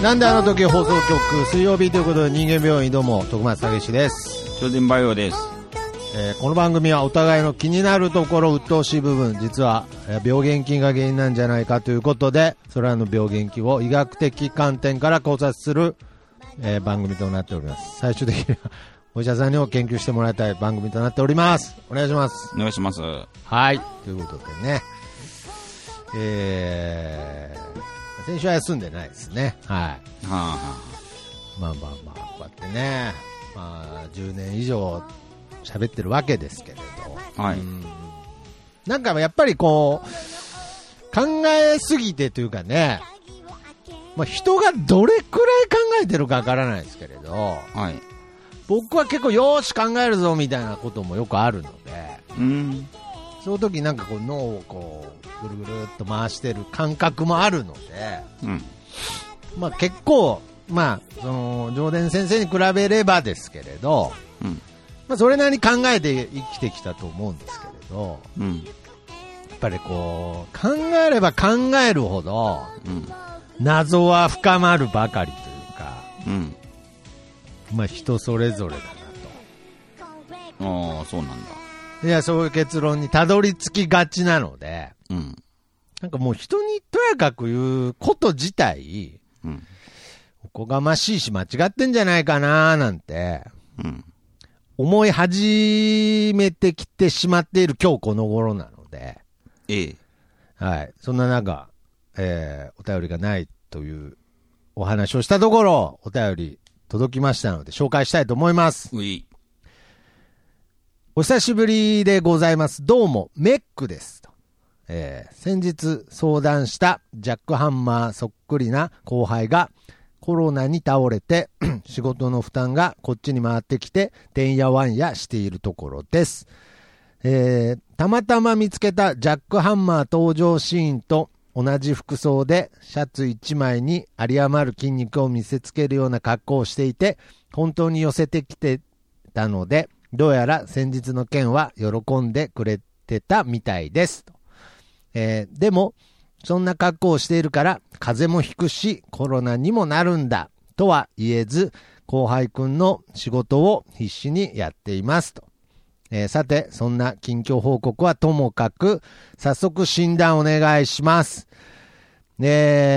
なんであの時放送局水曜日ということで人間病院どうも徳松武史です。 超人バイオです。 この番組はお互いの気になるところ鬱陶しい部分、実は病原菌が原因なんじゃないかということで、それらの病原菌を医学的観点から考察する、番組となっております。最終的にはお医者さんにも研究してもらいたい番組となっております。お願いします。 お願いします。 はい、ということでね、先週は休んでないですね。はい。 はあはあ、 まあこうやってね、10年以上喋ってるわけですけれど、 はい。 なんかやっぱりこう考えすぎてというかね、人がどれくらい考えてるかわからないですけれど、 はい。 僕は結構よーし考えるぞみたいなこともよくあるので、その時なんかこう脳をこうぐるぐるっと回してる感覚もあるので、結構その上田先生に比べればですけれど、それなりに考えて生きてきたと思うんですけれど、やっぱりこう考えれば考えるほど、謎は深まるばかりというか、人それぞれだなと。ああ、そうなんだ。 いや、そういう結論にたどり着きがちなので、なんかもう人にとやかく言うこと自体、おこがましいし間違ってんじゃないかななんて、思い始めてきてしまっている今日この頃なので、はい、そんな中、お便りがないというお話をしたところ、お便り届きましたので紹介したいと思います。お久しぶりでございます。どうもメックですと、先日相談したジャックハンマーそっくりな後輩がコロナに倒れて仕事の負担がこっちに回ってきててんやわんやしているところです。たまたま見つけたジャックハンマー登場シーンと同じ服装でシャツ1枚に有り余る筋肉を見せつけるような格好をしていて本当に寄せてきてたので、どうやら先日の件は喜んでくれてたみたいですと。でもそんな格好をしているから風邪もひくしコロナにもなるんだとは言えず、後輩くんの仕事を必死にやっていますと。さてそんな近況報告はともかく早速診断お願いします。恋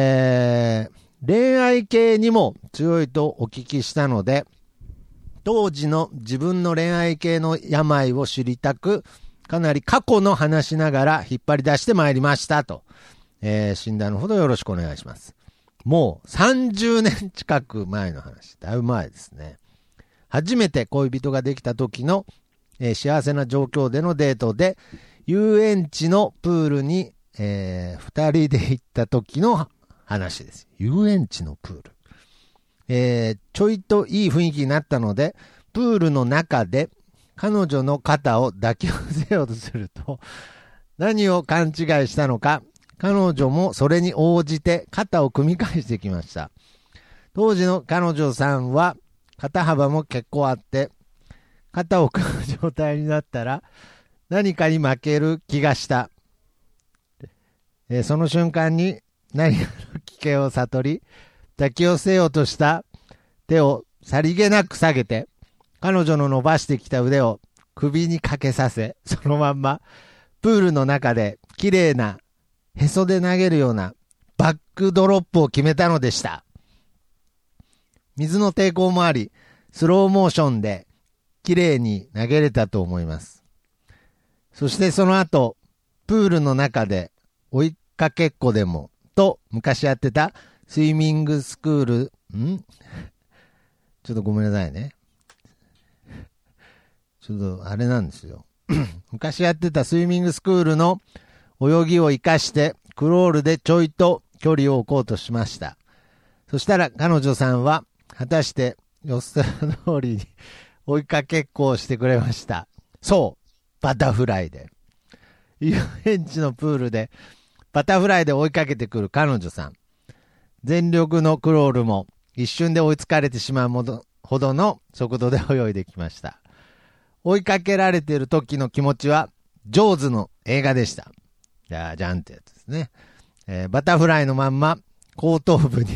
愛系にも強いとお聞きしたので、当時の自分の恋愛系の病を知りたく、かなり過去の話しながら引っ張り出してまいりましたと。診断のほどよろしくお願いします。もう30年近く前の話、だいぶ前ですね。初めて恋人ができた時の、幸せな状況でのデートで遊園地のプールに、2人で行った時の話です。遊園地のプール。ちょいといい雰囲気になったのでプールの中で彼女の肩を抱き寄せようとすると、何を勘違いしたのか彼女もそれに応じて肩を組み返してきました。当時の彼女さんは肩幅も結構あって肩を組む状態になったら何かに負ける気がした。その瞬間に何かの危険を悟り、抱き寄せようとした手をさりげなく下げて、彼女の伸ばしてきた腕を首にかけさせ、そのまんまプールの中で綺麗なへそで投げるようなバックドロップを決めたのでした。水の抵抗もあり、スローモーションで綺麗に投げれたと思います。そしてその後、プールの中で追いかけっこでもと昔やってたスイミングスクール、ちょっとごめんなさいね。ちょっとあれなんですよ。昔やってたスイミングスクールの泳ぎを生かしてクロールでちょいと距離を置こうとしました。そしたら彼女さんは果たして予想通りに追いかけっこをしてくれました。そう、バタフライで。遊園地のプールでバタフライで追いかけてくる彼女さん。全力のクロールも一瞬で追いつかれてしまうほどの速度で泳いできました。追いかけられている時の気持ちはジョーズの映画でした。じゃんってやつですね。バタフライのまんま後頭部に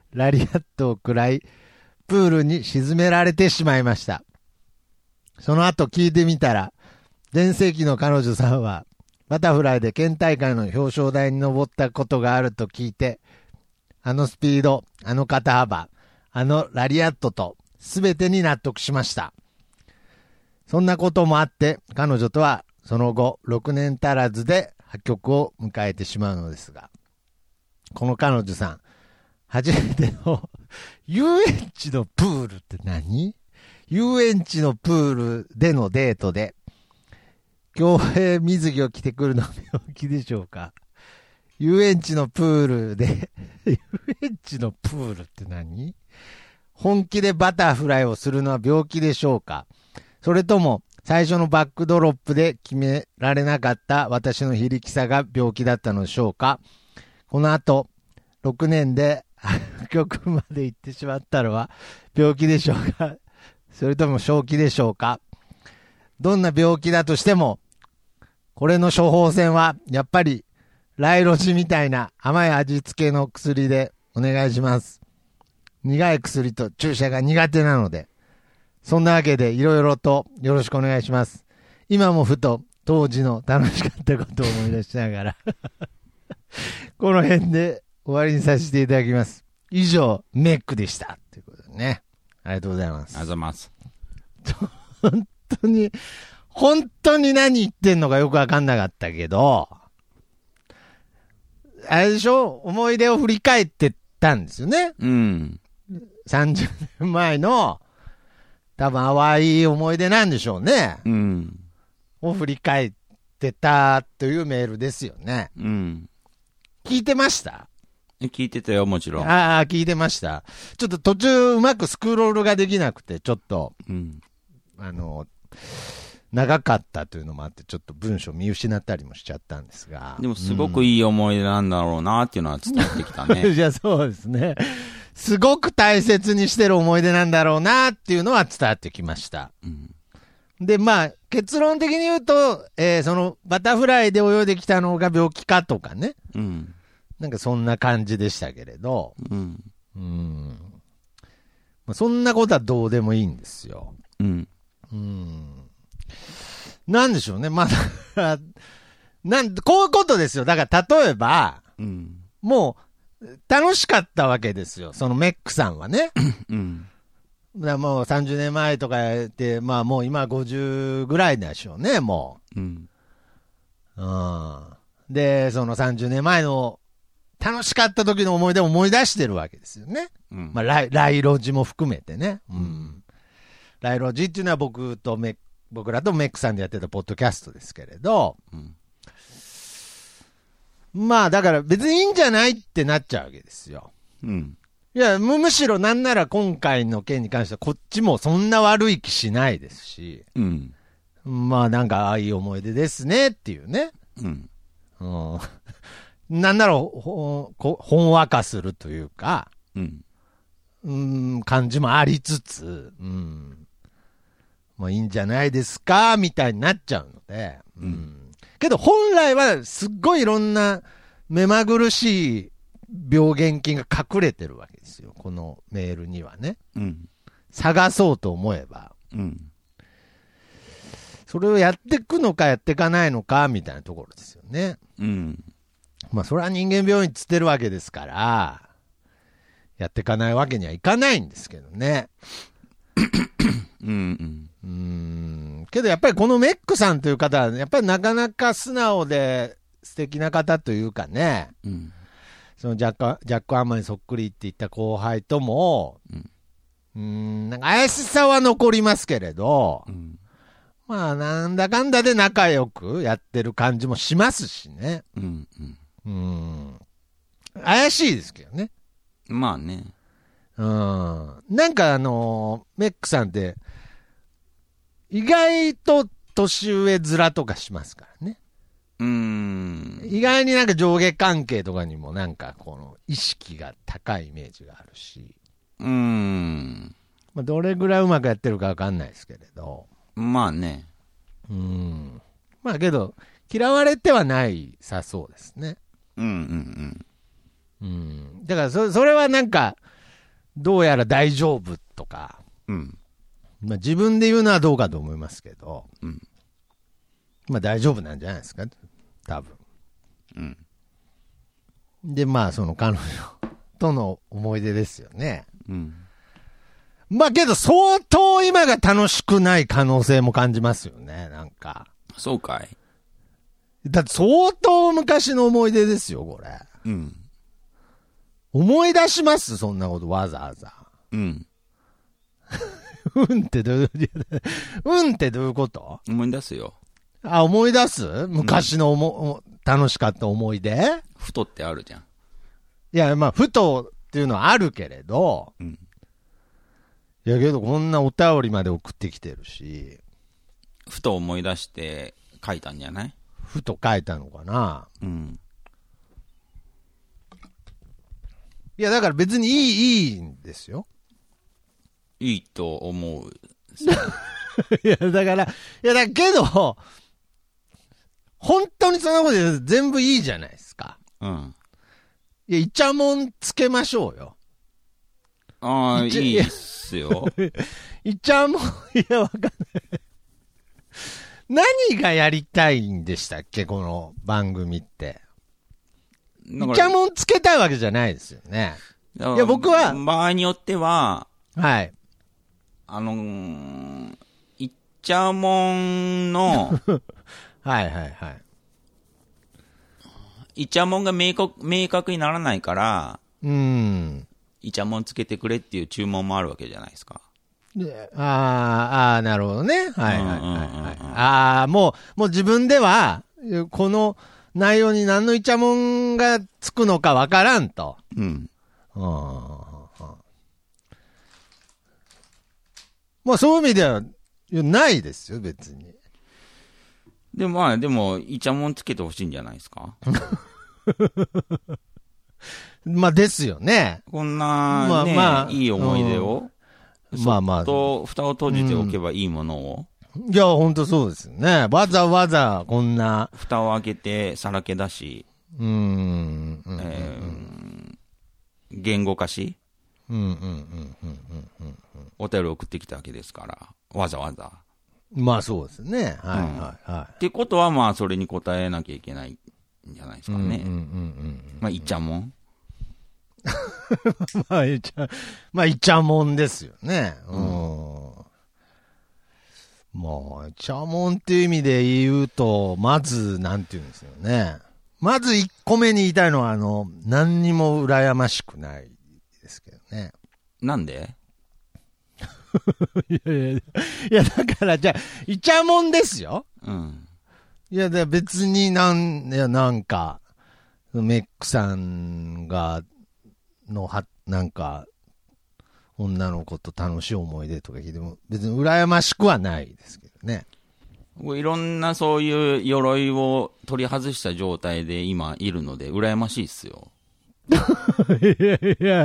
ラリアットを食らい、プールに沈められてしまいました。その後聞いてみたら、全盛期の彼女さんは、バタフライで県大会の表彰台に登ったことがあると聞いて、あのスピード、あの肩幅、あのラリアットと、すべてに納得しました。そんなこともあって、彼女とはその後、6年足らずで破局を迎えてしまうのですが、この彼女さん、初めての遊園地のプールって何？遊園地のプールでのデートで、競泳水着を着てくるのは病気でしょうか？遊園地のプールで、遊園地のプールって何？本気でバタフライをするのは病気でしょうか？それとも、最初のバックドロップで決められなかった私の非力さが病気だったのでしょうか？この後、6年で破局まで行ってしまったのは病気でしょうか？それとも正気でしょうか？どんな病気だとしても、これの処方箋はやっぱりライロジみたいな甘い味付けの薬でお願いします。苦い薬と注射が苦手なので、そんなわけでいろいろとよろしくお願いします。今もふと当時の楽しかったことを思い出しながらこの辺で終わりにさせていただきます。以上、メックでした。ということでね。ありがとうございます。 ありがとうございます。 本当に何言ってんのかよくわかんなかったけど、あれでしょ？思い出を振り返ってたんですよね。 うん。 30年前の、多分淡い思い出なんでしょうね。 うん。 を振り返ってたというメールですよね。 うん。 聞いてました？ 聞いてたよ、もちろん。 ああ、聞いてました。ちょっと途中うまくスクロールができなくて、ちょっと、 うん。 長かったというのもあって、ちょっと文章見失ったりもしちゃったんですが。 でもすごくいい思い出なんだろうなっていうのは伝わってきたね。 いや、そうですね。すごく大切にしてる思い出なんだろうなっていうのは伝わってきました。 うん。 で、まあ、結論的に言うと、そのバタフライで泳いできたのが病気かとかね。 うん。 なんかそんな感じでしたけれど。 うん。 まあ、そんなことはどうでもいいんですよ。 うん。 なんでしょうね。まだこういうことですよ。だから例えば、 うん。 もう、楽しかったわけですよ。そのメックさんはね。 うん。 だからもう30年前とかやって、まあもう今50ぐらいでしょうね、もう。うん。 で、その30年前の楽しかった時の思い出を思い出してるわけですよね。 うん。 まあライロジも含めてね。ライロジっていうのは僕らとメックさんでやってたポッドキャストですけれど、まあだから別にいいんじゃないってなっちゃうわけですよ。 うん。 いや、むしろなんなら今回の件に関してはこっちもそんな悪い気しないですし、 うん。 まあなんかいい思い出ですねっていうね。 うん。 なんならほんわかするというか、感じもありつつ、まあいいんじゃないですかみたいになっちゃうので、けど本来はすっごいいろんな目まぐるしい病原菌が隠れてるわけですよ。このメールにはね。探そうと思えば。それをやっていくのかやっていかないのかみたいなところですよね。まあそれは人間病院つってるわけですから、やっていかないわけにはいかないんですけどね。けどやっぱりこのメックさんという方は、やっぱりなかなか素直で素敵な方というかね、そのジャック・アンマンにそっくりって言った後輩とも、なんか怪しさは残りますけれど、まあなんだかんだで仲良くやってる感じもしますしね。怪しいですけどね。 まあね。 なんかメックさんって、意外と年上面とかしますからね。意外になんか上下関係とかにもなんかこの意識が高いイメージがあるし。まあ、どれぐらいうまくやってるかわかんないですけれど。 まあね。 まあけど、嫌われてはないさそうですね。だからそれはなんか、 どうやら大丈夫とか、 うん。 まあ自分で言うのはどうかと思いますけど、 うん。 まあ大丈夫なんじゃないですか、多分。 うん。 で、まあその彼女との思い出ですよね。 うん。 まあけど相当今が楽しくない可能性も感じますよね、なんか。 そうかい。 だって相当昔の思い出ですよ、これ。 うん。 思い出しますそんなことわざわざ。 うん。 うんってどういう、うんってどういうこと？ 思い出すよ。 あ、思い出す昔の楽しかった思い出？ ふとってあるじゃん。 いや、まあ、ふとっていうのはあるけれど、 うん。 いやけどこんなお便りまで送ってきてるし、 ふと思い出して書いたんじゃない？ ふと書いたのかな。 うん。 いや、だから別にいいんですよ。 いいと思う。 いや、だからけど、本当にそんなこと言うと全部いいじゃないですか。 うん。 いや、イチャモンつけましょうよ。 ああ、いいっすよ。 イチャモン、いや、わかんない。何がやりたいんでしたっけこの番組って。イチャモンつけたいわけじゃないですよね。いや、僕は、 場合によっては、 はい。 イチャモンの、 はいはいはい。 イチャモンが明確にならないから、イチャモンつけてくれっていう注文もあるわけじゃないですか。 なるほどね。はいはいはい。もう自分では、この内容に何のイチャモンがつくのかわからんと。 うん。 まあそういう意味では、ないですよ、別に。 でも、イチャモンつけてほしいんじゃないですかまあですよね。 こんな、ね、いい思い出を、蓋を閉じておけばいいものを。 いや、ほんとそうですよね。わざわざこんな。 蓋を開けてさらけ出し、言語化し、お便り送ってきたわけですから、わざわざ。 まあそうですね。はいはいはい。 ってことはまあそれに答えなきゃいけないんじゃないですかね。まあイチャモンまあイチャモンですよね。まあ、イチャモンっていう意味で言うと、まず、なんて言うんですよね。まず1個目に言いたいのは、何にも羨ましくないですけどね。 なんでいや、だから、じゃあ、イチャモンですよ。 うん。 いや、別になんか、メックさんが、なんか、女の子と楽しい思い出とか聞いても、別に羨ましくはないですけどね。 いろんなそういう鎧を取り外した状態で今いるので、羨ましいっすよ。 いや、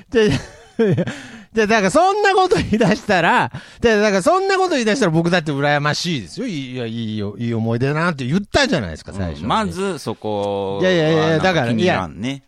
だからそんなこと言い出したら、僕だって羨ましいですよ。いい思い出だなって言ったじゃないですか、最初に。 まずそこいや、だから、 気に入らんね。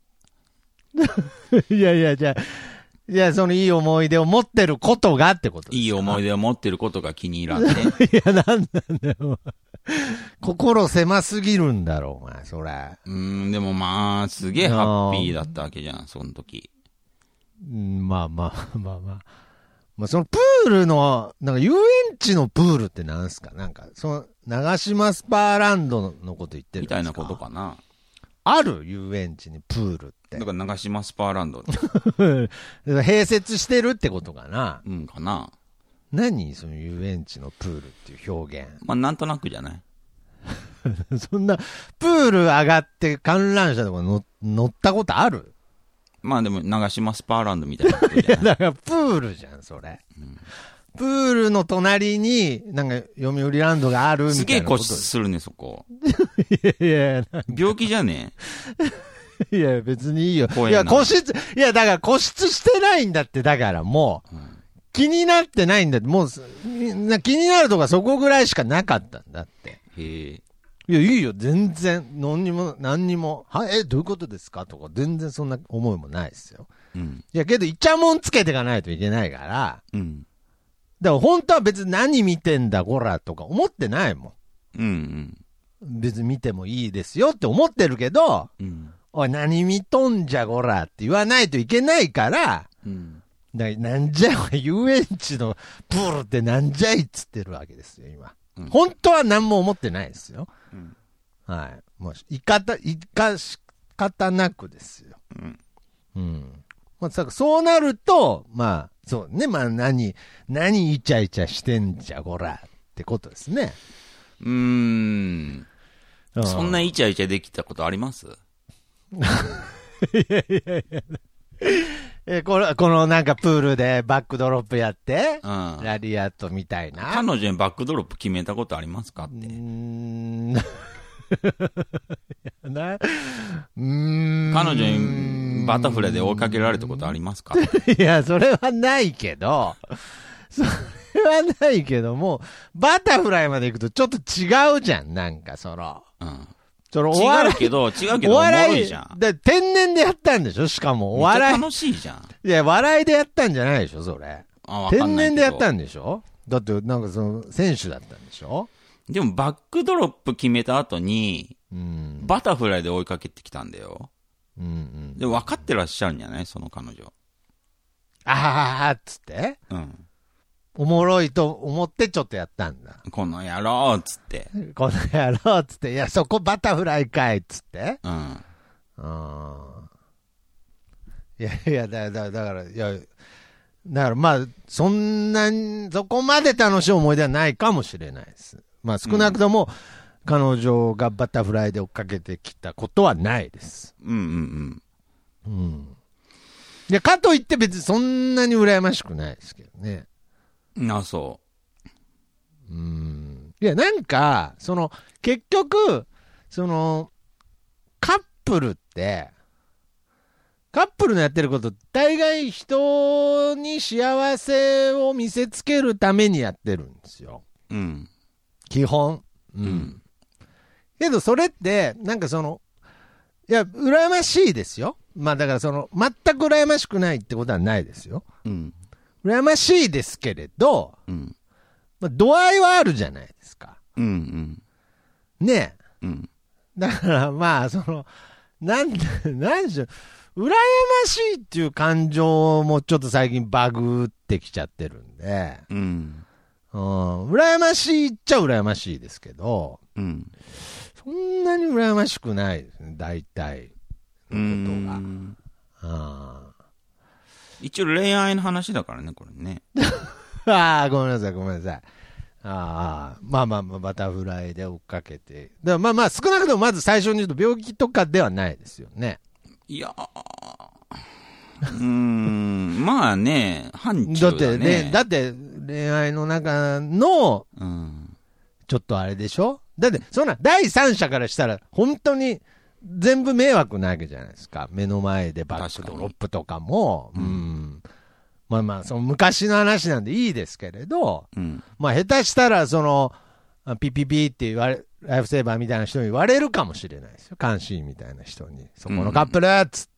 いや、そのいい思い出を持ってることがってことですか。 いい思い出を持ってることが気に入らんね。 いや、なんだよ。心狭すぎるんだろう、お前、それ。 でもまあ、すげえハッピーだったわけじゃん、その時。 まあ、そのプールの、なんか遊園地のプールってなんすか？なんか、その、長島スパーランドのこと言ってるんですか？ みたいなことかな。 ある遊園地にプールって。 だから長島スパーランドって。 併設してるってことかな。 かな。 何その遊園地のプールっていう表現。 まあ、なんとなくじゃないそんな、プール上がって観覧車とか乗ったことある？ まあでも、長島スパーランドみたいなことじゃない。 いや、だからプールじゃん、それ。プールの隣に、なんか、読売ランドがあるみたいな。 すげえ固執するね、そこ。 いや、 病気じゃねえ。いや、別にいいよ。いや、だから固執してないんだって、だからもう、気になってないんだって、もう、気になるとかそこぐらいしかなかったんだって。 へえ。 いや、いいよ、全然。何にも。どういうことですかとか、全然そんな思いもないですよ。 うん。 いや、けど、イチャモンつけていかないといけないから。 うん。 だから、本当は別に何見てんだ、こら、とか思ってないもん。うんうん。別に見てもいいですよって思ってるけど、 うん。 おい、何見とんじゃ、こらって言わないといけないから、 うん。 なんじゃ、遊園地のプールってなんじゃいっつってるわけですよ、今。 うん、 本当は何も思ってないですよ。 うん、 はい。もう、仕方なくですよ。 うん。 うん。まあ、そうなると、まあ、そうね、まあ、何イチャイチャしてんじゃ、こら、ってことですね。 そんなイチャイチャできたことあります？ いやいやいや。このなんかプールでバックドロップやって、 うん、 ラリアットみたいな。 彼女にバックドロップ決めたことありますかって。彼女にバタフライで追いかけられたことありますか？ いや、それはないけど、もう、バタフライまで行くとちょっと違うじゃん、なんかうん。 違うけど、 おもろいじゃん。 天然でやったんでしょしかも、 お笑い。楽しいじゃん。 いや、笑いでやったんじゃないでしょそれ。天然でやったんでしょだって、なんか選手だったんでしょでも、バックドロップ決めた後に、バタフライで追いかけてきたんだよ。で、分かってらっしゃるんじゃないその彼女。 あーっつって？ うん。 おもろいと思ってちょっとやったんだ。 この野郎っつって。 この野郎っつって。いや、そこバタフライかいっつって。 うん。 いや、だからまあ、そこまで楽しい思い出はないかもしれないです。まあ少なくとも、彼女がバタフライで追っかけてきたことはないです。いや、かといって別にそんなに羨ましくないですけどね。 あ、そう。 いや、なんか、結局、カップルのやってること、大概人に幸せを見せつけるためにやってるんですよ。 うん。 基本。けど、それって、なんかいや、羨ましいですよ。まあ、だから全く羨ましくないってことはないですよ。羨ましいですけれど、まあ、度合いはあるじゃないですか。ねえ。だからまあ、なんでしょう、羨ましいっていう感情もちょっと最近バグってきちゃってるんで、羨ましいっちゃ羨ましいですけど、そんなに羨ましくないですね、大体のことが。 一応恋愛の話だからね、これね。 ごめんなさい。まあ、バタフライで追っかけて。でもまあ、少なくともまず最初に言うと病気とかではないですよね。 いやまあね、範疇だね。 だって恋愛の中の、ちょっとあれでしょ？だって、そんな第三者からしたら、本当に全部迷惑なわけじゃないですか。目の前でバックドロップとかも。まあ、昔の話なんでいいですけれど、まあ、下手したら、ピピピってライフセーバーみたいな人に言われるかもしれないですよ。監視員みたいな人に。そこのカップルっつって。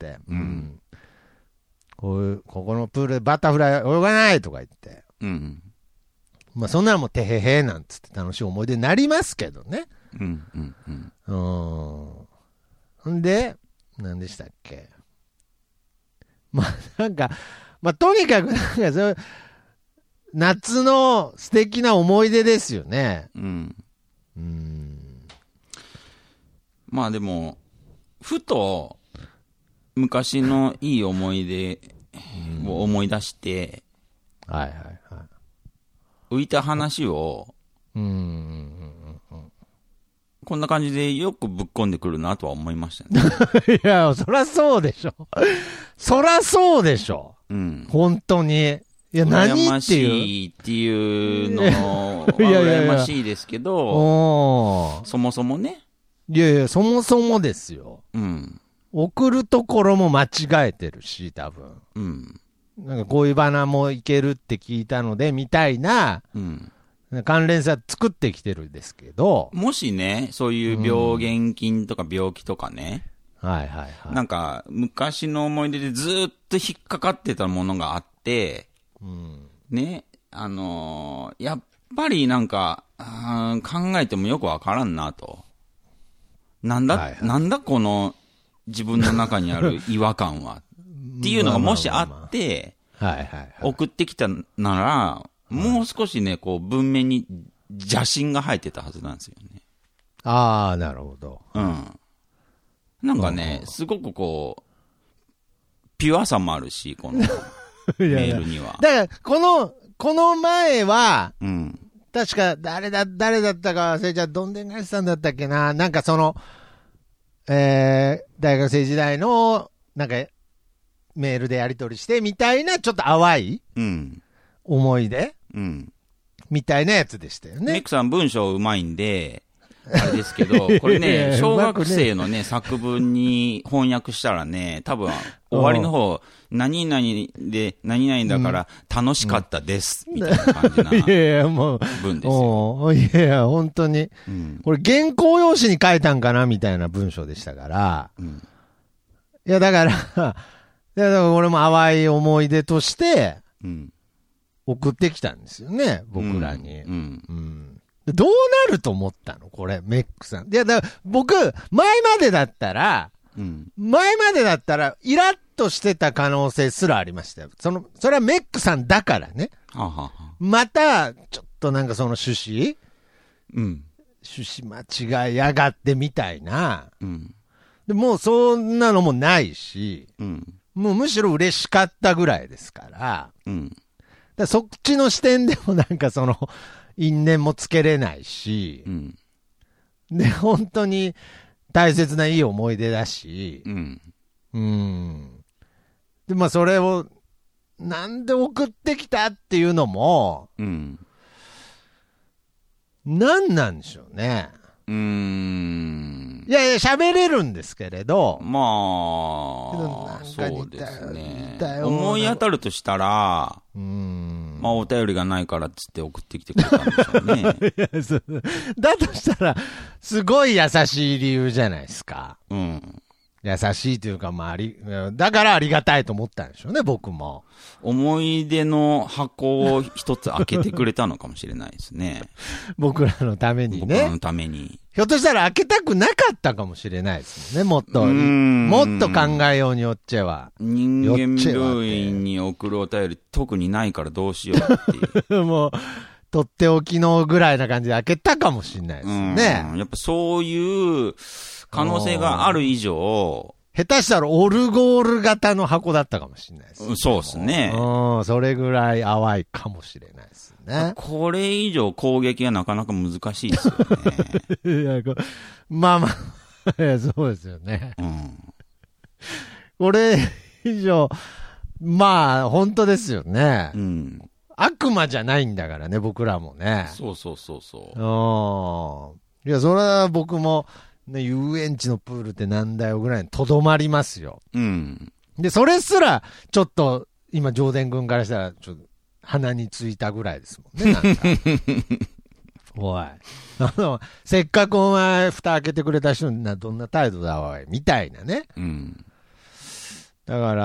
ここのプールでバタフライ泳がないとか言って。まあ、そんなのもてへへなんつって楽しい思い出になりますけどね。んで、何でしたっけ。まあ、なんか、まあ、とにかく、なんか夏の素敵な思い出ですよね。 まあでも、ふと、昔のいい思い出を思い出して、浮いた話を、こんな感じでよくぶっ込んでくるなとは思いましたね。 いや、そらそうでしょ。本当に。いや、 何っていう。羨ましいっていうのは羨ましいですけど、そもそもね。 いやいや、そもそもですよ。送るところも間違えてるし、多分。なんかこういうバナもいけるって聞いたので、みたいな、 関連性作ってきてるんですけど。 もしね、そういう病原菌とか病気とかね、 はいはいはい。 なんか、昔の思い出でずっと引っかかってたものがあって、ね、やっぱりなんか、考えてもよくわからんなと。なんだこの自分の中にある違和感は。っていうのがもしあって、送ってきたなら、もう少しね、こう、文面に邪心が入ってたはずなんですよね。 ああ、なるほど。 なんかね、すごくこう、ピュアさもあるし、このメールには。 だから、この前は、確か誰だったか忘れちゃう、どんでん返しさんだったっけな、なんか大学生時代の、なんか、メールでやり取りしてみたいな、ちょっと淡い、思い出、みたいなやつでしたよね。 メックさん文章うまいんで、あれですけど、これね、小学生のね、作文に翻訳したらね、多分、終わりの方、何々で、何々だから楽しかったです、みたいな感じな文ですよ。 いや、本当に。これ原稿用紙に書いたんかなみたいな文章でしたから。いや、だから俺も淡い思い出として、送ってきたんですよね、僕らに。どうなると思ったのこれ、メックさん。いや、だから僕、前までだったら、イラッとしてた可能性すらありましたよ。それはメックさんだからね。また、ちょっとなんかその趣旨間違いやがってみたいな。でもうそんなのもないし、もうむしろ嬉しかったぐらいですから、そっちの視点でもなんか因縁もつけれないし、で、本当に大切ないい思い出だし、で、まあそれを、なんで送ってきたっていうのも、なんなんでしょうね。いやいや、喋れるんですけれど。 まあ、そうですね。思い当たるとしたら、まあ、お便りがないからっつって送ってきてくれたんでしょうね。 だとしたら、すごい優しい理由じゃないですか。優しいというか、まあ、だからありがたいと思ったんでしょうね、僕も。 思い出の箱を一つ開けてくれたのかもしれないですね。 僕らのためにね。 僕らのために。 ひょっとしたら開けたくなかったかもしれないですもんね、もっと考えようによっちゃは。 人間病院に送るお便り特にないからどうしようっていう。 もう、とっておきのぐらいな感じで開けたかもしれないですね。 やっぱそういう可能性がある以上、 下手したらオルゴール型の箱だったかもしれないです。 そうですね。 それぐらい淡いかもしれないですね。 これ以上攻撃はなかなか難しいですよね。 まあまあ、そうですよね。これ以上、まあ、本当ですよね。悪魔じゃないんだからね、僕らもね。 そう。 いや、それは僕も、ね、遊園地のプールってなんだよぐらいにとどまりますよ。で、それすら、ちょっと、今、上田君からしたら、ちょっと、鼻についたぐらいですもんね、なんか。おい。せっかくお前、蓋開けてくれた人にどんな態度だ、おい。みたいなね。だから、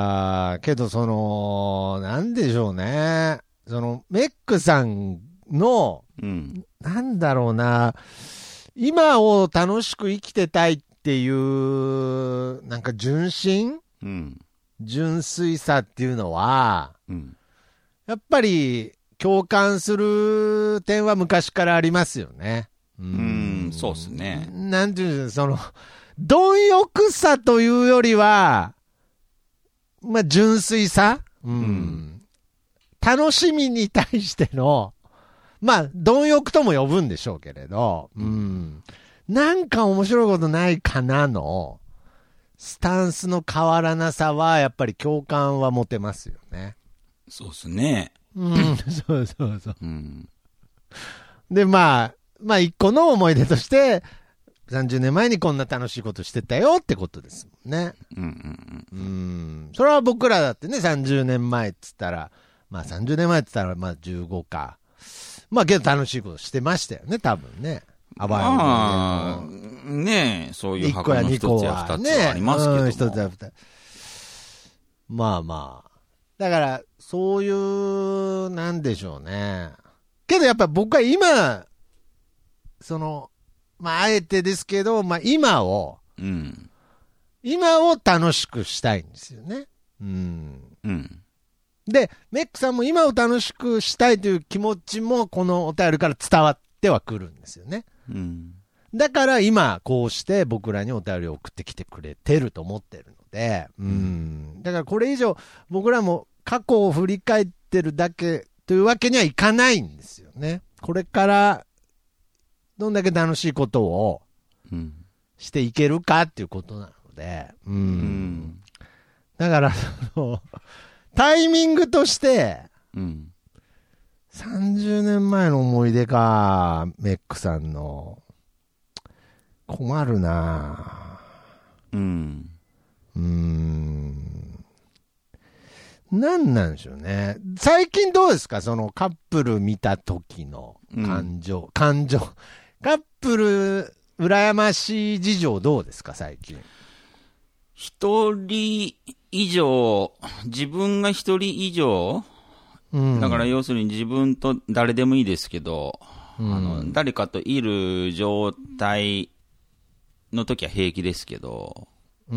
けど、なんでしょうね。メックさんの、なんだろうな、今を楽しく生きてたいっていう、なんか純真、純粋さっていうのは、やっぱり共感する点は昔からありますよね。 そうですね。 なんていうんですか、貪欲さというよりは、まあ、純粋さ、楽しみに対しての、まあ、貪欲とも呼ぶんでしょうけれど、なんか面白いことないかなの、スタンスの変わらなさは、やっぱり共感は持てますよね。 そうですね。 そう。で、まあ、一個の思い出として、30年前にこんな楽しいことしてたよってことですもんね。それは僕らだってね、30年前っつったら、まあ30年前っつったら、まあ15か。 まあけど楽しいことしてましたよね、多分ね。 まあ、ねえ、そういう箱の一つや二つはありますけども。 一つや二つ。まあまあ。だから、そういう、なんでしょうね。けどやっぱ僕は今、まああえてですけど、まあ今を楽しくしたいんですよね。うん。で、メックさんも今を楽しくしたいという気持ちもこのお便りから伝わってはくるんですよね。だから今こうして僕らにお便りを送ってきてくれてると思ってるので、だからこれ以上僕らも過去を振り返ってるだけというわけにはいかないんですよね。これからどんだけ楽しいことをしていけるかっていうことなので、だからタイミングとして、30年前の思い出か、メックさんの。困るなぁ。なんなんでしょうね。最近どうですか、そのカップル見た時の感情。カップル、羨ましい事情どうですか、最近。 一人以上、自分が一人以上、だから要するに自分と誰でもいいですけど、誰かといる状態の時は平気ですけど、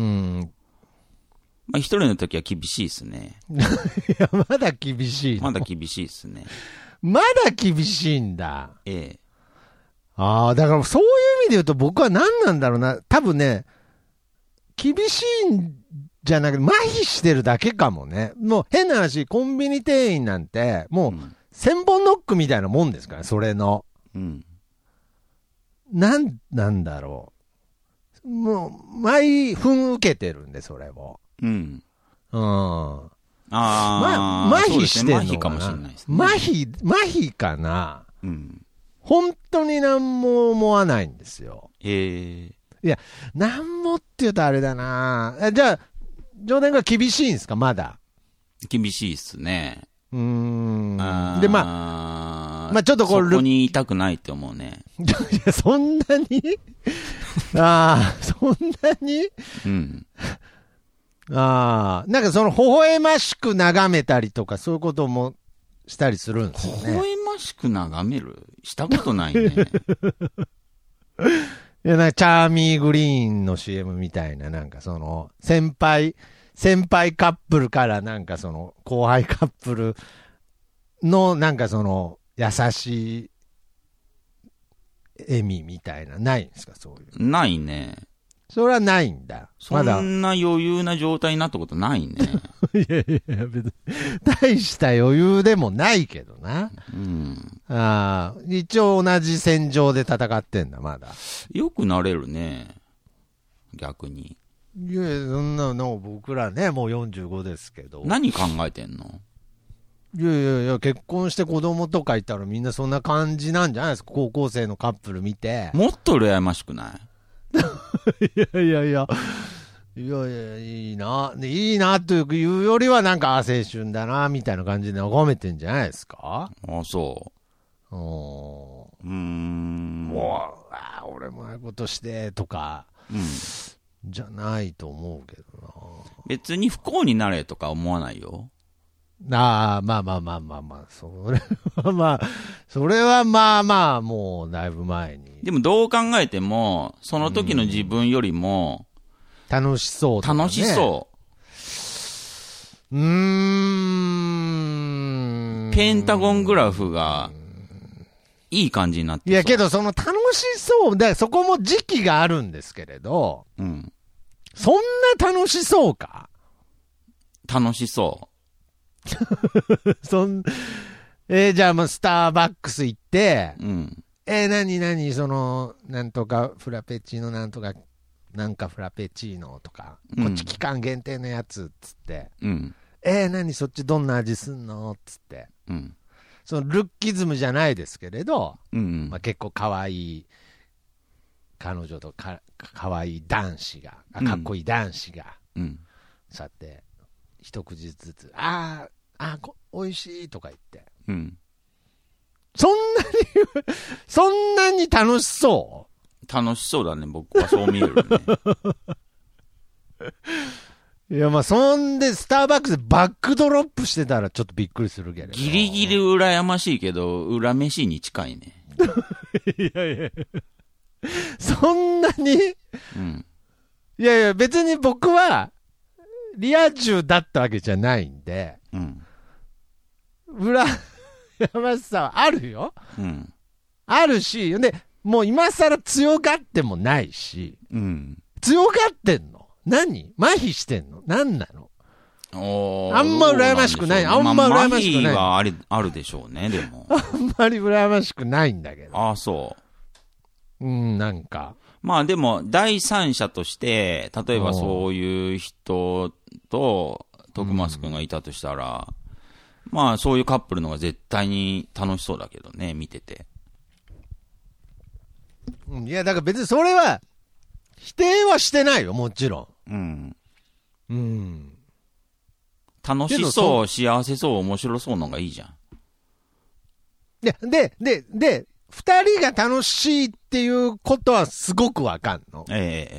まあ一人の時は厳しいですね。 いや、まだ厳しいの。 まだ厳しいですね。 まだ厳しいんだ。 ええ。 ああ、だからそういう意味で言うと僕は何なんだろうな。多分ね、厳しいんじゃなくて、麻痺してるだけかもね。もう変な話、コンビニ店員なんて、もう、千本ノックみたいなもんですから、それの。なんだろう。もう、毎分受けてるんで、それを。麻痺してるのかな。麻痺かもしれないですね。麻痺かな。本当に何も思わないんですよ。いや、何もって言うとあれだな。じゃあ、上田が厳しいんですか、まだ。 厳しいっすね。 で、まあちょっとそこにいたくないって思うね。 いや、そんなにそんなになんか微笑ましく眺めたりとか、そういうこともしたりするんですよね。 微笑ましく眺めるしたことないね。 いや、なんか、チャーミーグリーンの CM みたいな、なんか先輩カップルからなんか後輩カップルのなんか優しい笑みみたいな、ないんですか、そういう。 ないね。 それはないんだ。 そんな余裕な状態になったことないね。 いやいや、別に、大した余裕でもないけどな。一応同じ戦場で戦ってんだ、まだ。 よくなれるね。逆に。 いやいや、そんなの僕らね、もう45ですけど。 何考えてんの？ いやいや、結婚して子供とかいたらみんなそんな感じなんじゃないですか、高校生のカップル見て。 もっと羨ましくない？ いやいやいや、いいなというよりはなんか青春だなみたいな感じで眺めてんじゃないですか。 そう。 もう俺もああいうことしてとか、じゃないと思うけどな。 別に不幸になれとか思わないよ。 まあ、それはもうだいぶ前に。 でもどう考えても、その時の自分よりも、 楽しそうとかね。 楽しそう。ペンタゴングラフが、いい感じになってそう。 いやけど楽しそう。そこも時期があるんですけれど、そんな楽しそうか？ 楽しそう。 じゃあもうスターバックス行って、何なんとかフラペチーノなんとか、なんかフラペチーノとか、こっち期間限定のやつつって、何そっちどんな味すんのつって、ルッキズムじゃないですけれど、結構可愛い彼女と可愛い男子が、かっこいい男子が、さて、一口ずつ、美味しいとか言って。 そんなに楽しそ楽しそうだね、僕はそう見えるね。 う？いや、まあ、そんで、スターバックスでバックドロップしてたらちょっとびっくりするけれど。 ギリギリ羨ましいけど、裏飯に近いね。 いやいや、そんなに、 うん。 いやいや、別に僕は、リア充だったわけじゃないんで、 うん。 羨ましさはあるよ。 うん。 あるし、で、もう今更強がってもないし、 うん。 強がってんの？何？麻痺してんの？何なの？あんま羨ましくない。あんま羨ましくない。 麻痺はあるでしょうね、でも。 あんまり羨ましくないんだけど。 ああ、そう。 なんか。 まあでも、第三者として、例えばそういう人と、徳松くんがいたとしたら、まあそういうカップルの方が絶対に楽しそうだけどね、見てて。 いや、だから別にそれは、否定はしてないよ、もちろん。 うん。 楽しそう、幸せそう、面白そうのがいいじゃん。 で、二人が楽しいっていうことはすごくわかんの。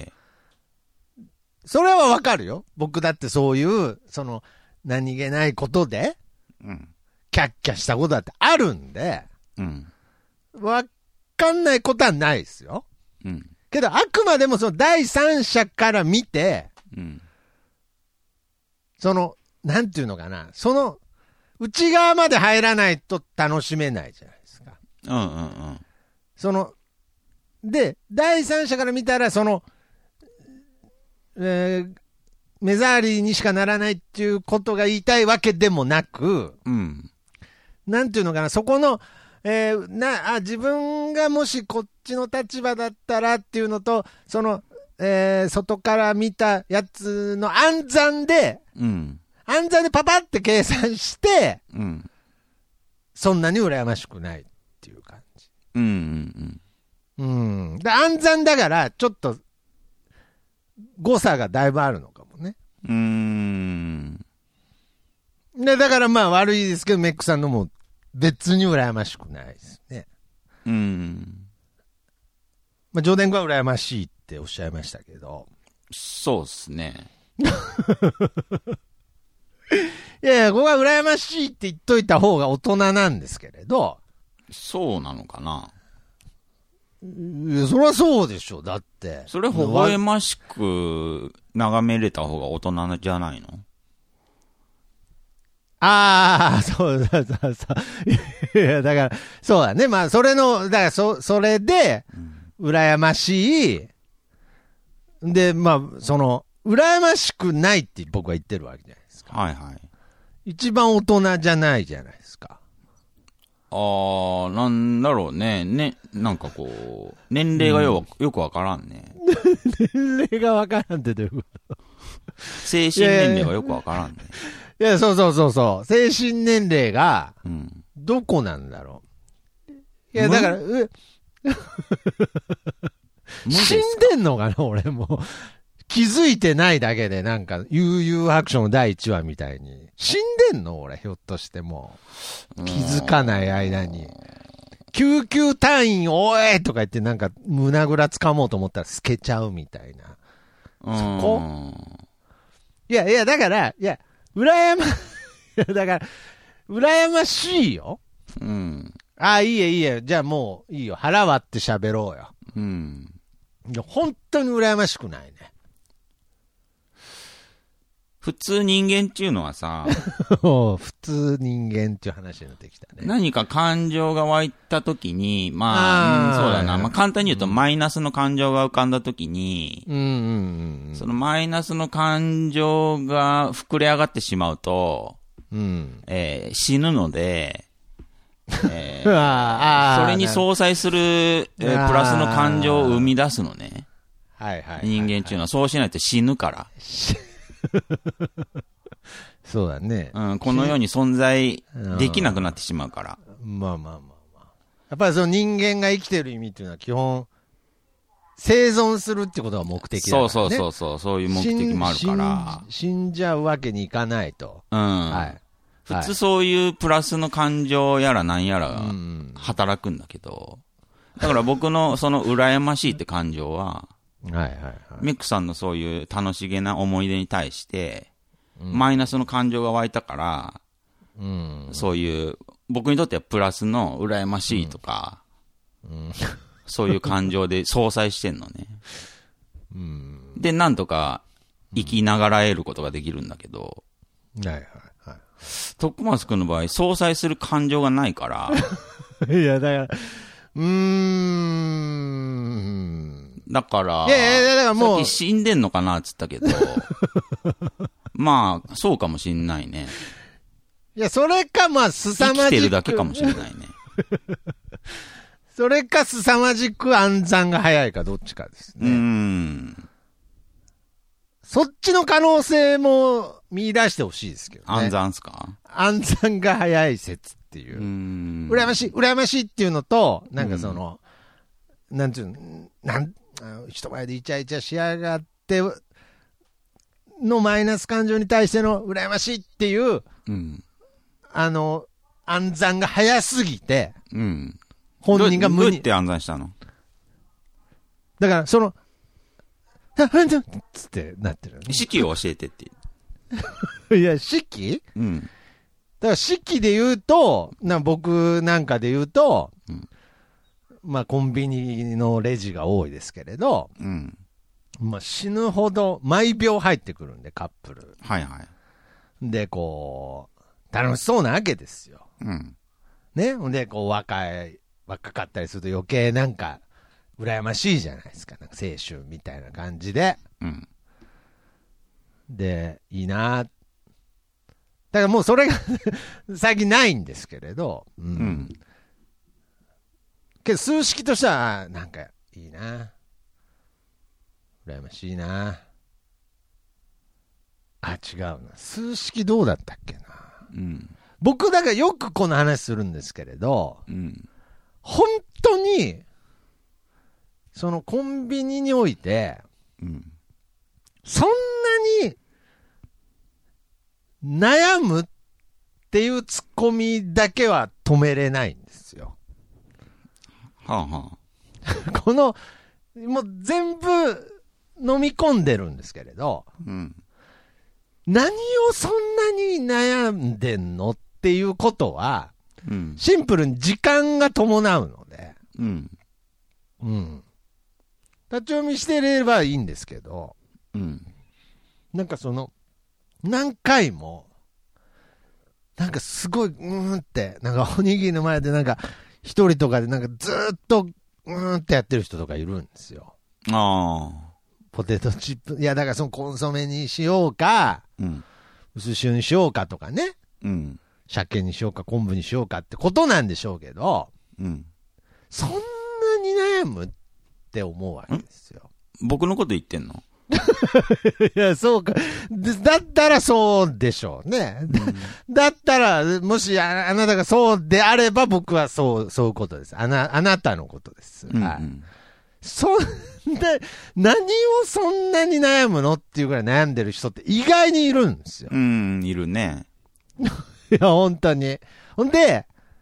それはわかるよ。僕だってそういう、何気ないことで、キャッキャしたことだってあるんで、わかんないことはないですよ。けど、あくまでもその第三者から見て、なんていうのかな、内側まで入らないと楽しめないじゃないですか。で、第三者から見たら、目障りにしかならないっていうことが言いたいわけでもなく、なんていうのかな、そこの、自分がもしこっちの立場だったらっていうのと、外から見たやつの暗算でパパって計算して、そんなに羨ましくないっていう感じ。で、暗算だから、ちょっと、誤差がだいぶあるのかもね。で、だからまあ悪いですけど、メックさんのも別に羨ましくないですね。まあ、上田君は羨ましいっておっしゃいましたけど。 そうですね。 いやいや、ここは羨ましいって言っといた方が大人なんですけれど。 そうなのかな。 いや、そりゃそうでしょ、だって。 それ微笑ましく眺めれた方が大人じゃないの？ ああ、そうだ。いや、だから、そうだね。まあ、だからそれで、羨ましい。で、まあ、羨ましくないって僕は言ってるわけじゃないですか。 はいはい。 一番大人じゃないじゃないですか。 なんだろうね。なんかこう、年齢がよくわからんね。 年齢がわからんってどういうこと？ 精神年齢がよくわからんね。 いや、そう。精神年齢が、どこなんだろう。いや、だから、死んでんのかな、俺も。気づいてないだけで、なんか、悠々白書の第1話みたいに。死んでんの俺、ひょっとしてもう。気づかない間に。救急隊員、おいとか言って、なんか、胸ぐら掴もうと思ったら透けちゃうみたいな。そこ？いや、だから、羨ましいよ。いいえ。じゃあもういいよ。腹割って喋ろうよ。いや、本当に羨ましくないね。 普通人間っていうのはさ、 普通人間っていう話になってきたね。 何か感情が湧いたときに、そうだな。まあ、簡単に言うと、マイナスの感情が浮かんだときに、そのマイナスの感情が膨れ上がってしまうと、死ぬので、それに相殺する、プラスの感情を生み出すのね。人間っていうのはそうしないと死ぬから。 そうだね。 この世に存在できなくなってしまうから。 まあ。やっぱりその人間が生きてる意味っていうのは基本、生存するってことが目的だからね。 そういう目的もあるから。 死んじゃうわけにいかないと。 普通そういうプラスの感情やらなんやらが働くんだけど、だから僕のその羨ましいって感情は、 はいはいはい。 ミックさんのそういう楽しげな思い出に対して、マイナスの感情が湧いたから、そういう、僕にとってはプラスの羨ましいとか、そういう感情で相殺してんのね。で、なんとか生きながらえることができるんだけど、 はいはいはい。 徳松くんの場合、相殺する感情がないから。 いや、だから、 だから、 いやだからもう、 さっき死んでんのかなって言ったけど、まあ、そうかもしんないね。 いや、それか、まあ、凄まじく。 生きてるだけかもしれないね。 それか、凄まじく暗算が早いか、どっちかですね。そっちの可能性も見出してほしいですけどね。 暗算っすか？ 暗算が早い説っていう。羨ましいっていうのと、なんかその、なんていうの、人前でイチャイチャしやがってのマイナス感情に対しての羨ましいっていう、暗算が早すぎて、本人がどうやって暗算したの？ だから、その、つってなってる、ね。 式を教えてって。 いや、式？だから式で言うと、僕なんかで言うと、まあコンビニのレジが多いですけれど、まあ死ぬほど毎秒入ってくるんで、カップル。 はいはい。 で、こう、楽しそうなわけですよ。ね。で、こう若かったりすると余計なんか、羨ましいじゃないですか。なんか青春みたいな感じで。で、いいな。だからもうそれが最近ないんですけれど。けど数式としては、なんかいいな。羨ましいな。違うな。数式どうだったっけな。僕だからよくこの話するんですけれど、本当に、そのコンビニにおいて、そんなに悩むっていうツッコミだけは止めれないんですよ。この、もう全部飲み込んでるんですけれど、何をそんなに悩んでんのっていうことは、シンプルに時間が伴うので、立ち読みしてればいいんですけど、なんかその、何回も、なんかすごい、って、なんかおにぎりの前でなんか、一人とかでなんかずーっと、ってやってる人とかいるんですよ。ポテトチップ、いやだからそのコンソメにしようか、薄塩にしようかとかね、鮭にしようか昆布にしようかってことなんでしょうけど、そんなに悩むって思うわけですよ。 僕のこと言ってんの？ いや、そうか。だったらそうでしょうね。だったら、もしあなたがそうであれば僕はそういうことです。あなたのことです。そんな、何をそんなに悩むのっていうぐらい悩んでる人って意外にいるんですよ。 いるね。 いや、本当に。ほんで、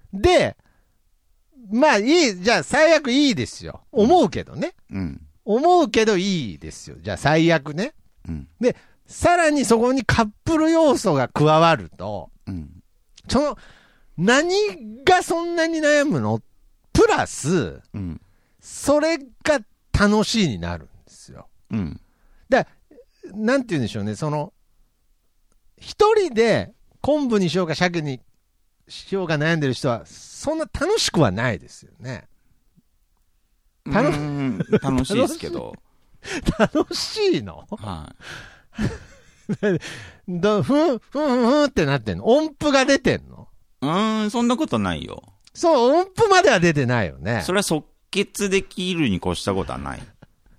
まあいい、じゃあ最悪いいですよ。思うけどね。思うけどいいですよ。じゃあ最悪ね。で、さらにそこにカップル要素が加わると、その、何がそんなに悩むのプラス、それが楽しいになるんですよ。だなんて言うんでしょうね、その、一人で昆布にしようか鮭にしようか悩んでる人は、そんな楽しくはないですよね。 楽しいですけど。 楽しいの？ふんってなってんの？音符が出てんの？ そんなことないよ。 そう、音符までは出てないよね。 それは即決できるに越したことはない。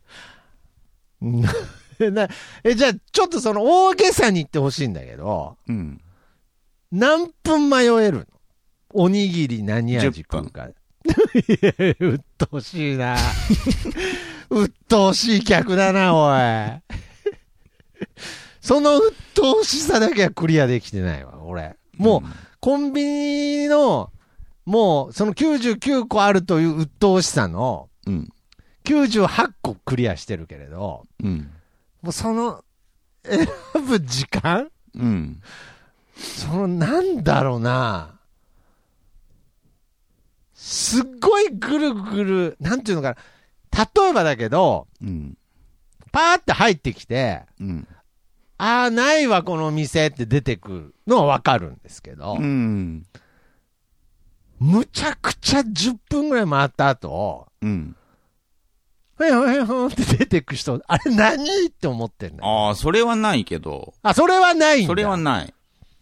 じゃあ、ちょっとその大げさに言ってほしいんだけど、何分迷えるの？おにぎり何味食うか。うっとうしいな。うっとうしい客だな、おい。そのうっとうしさだけはクリアできてないわ、俺。 もう、コンビニの、もう、その99個あるという鬱陶しさの、98個クリアしてるけれど、もうその、選ぶ時間、その、なんだろうな、すっごいぐるぐる、なんていうのかな、例えばだけど、パーって入ってきて、ああ、ないわ、この店って出てくるのはわかるんですけど、むちゃくちゃ10分ぐらい回った後、ほやほやほやって出てく人、あれ何って思ってんだよ。 ああ、それはないけど。 あ、それはないんだ。 それはない。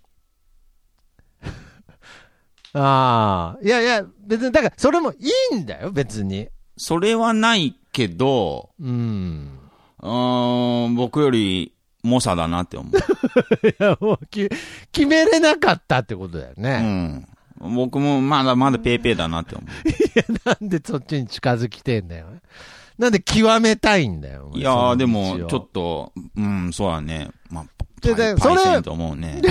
ああ、いやいや、別に、だからそれもいいんだよ、別に。 それはないけど、僕より、猛者だなって思う。 いや、もう決めれなかったってことだよね。 僕もまだまだペーペーだなって思う。 いや、なんでそっちに近づきてんだよ。なんで極めたいんだよ。 いやー、でも、ちょっと、そうだね。まあ、 それ、 と思うね。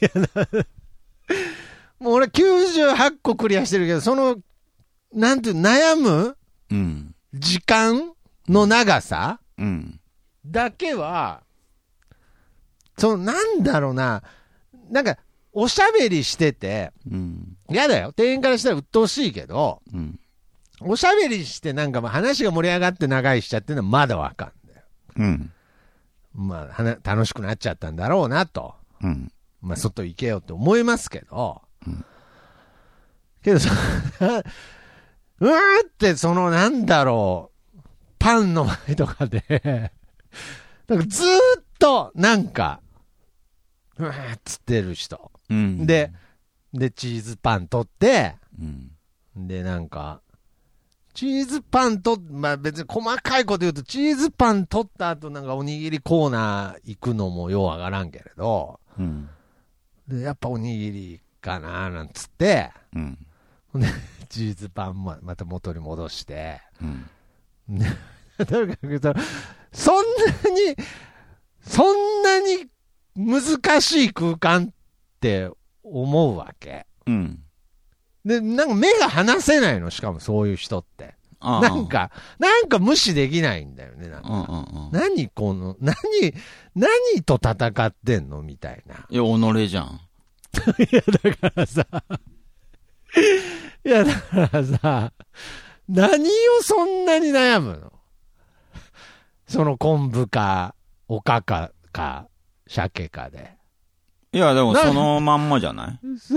もう俺98個クリアしてるけど、その、なんていう、悩む時間の長さだけは、なんだろうな、なんか、おしゃべりしてて、嫌だよ。店員からしたら鬱陶しいけど、おしゃべりしてなんか話が盛り上がって長いしちゃってるのはまだわかんだよ。まあ、楽しくなっちゃったんだろうなと。まあ、外行けよって思いますけど、けどってなんだろう、パンの前とかで、なんかずーっと、なんか、つってる人。で、チーズパン取って、で、なんか、チーズパンまあ別に細かいこと言うと、チーズパン取った後なんかおにぎりコーナー行くのもようわからんけれど、で、やっぱおにぎりかななんつって、で、チーズパンまた元に戻して、とにかくそんなに難しい空間って思うわけ。で、なんか目が離せないの、しかもそういう人って。なんか無視できないんだよね、なんか。何と戦ってんのみたいな。 いや、己じゃん。 いや、だからさ、何をそんなに悩むの？その昆布か、おかか、鮭かで。 いや、でもそのまんまじゃない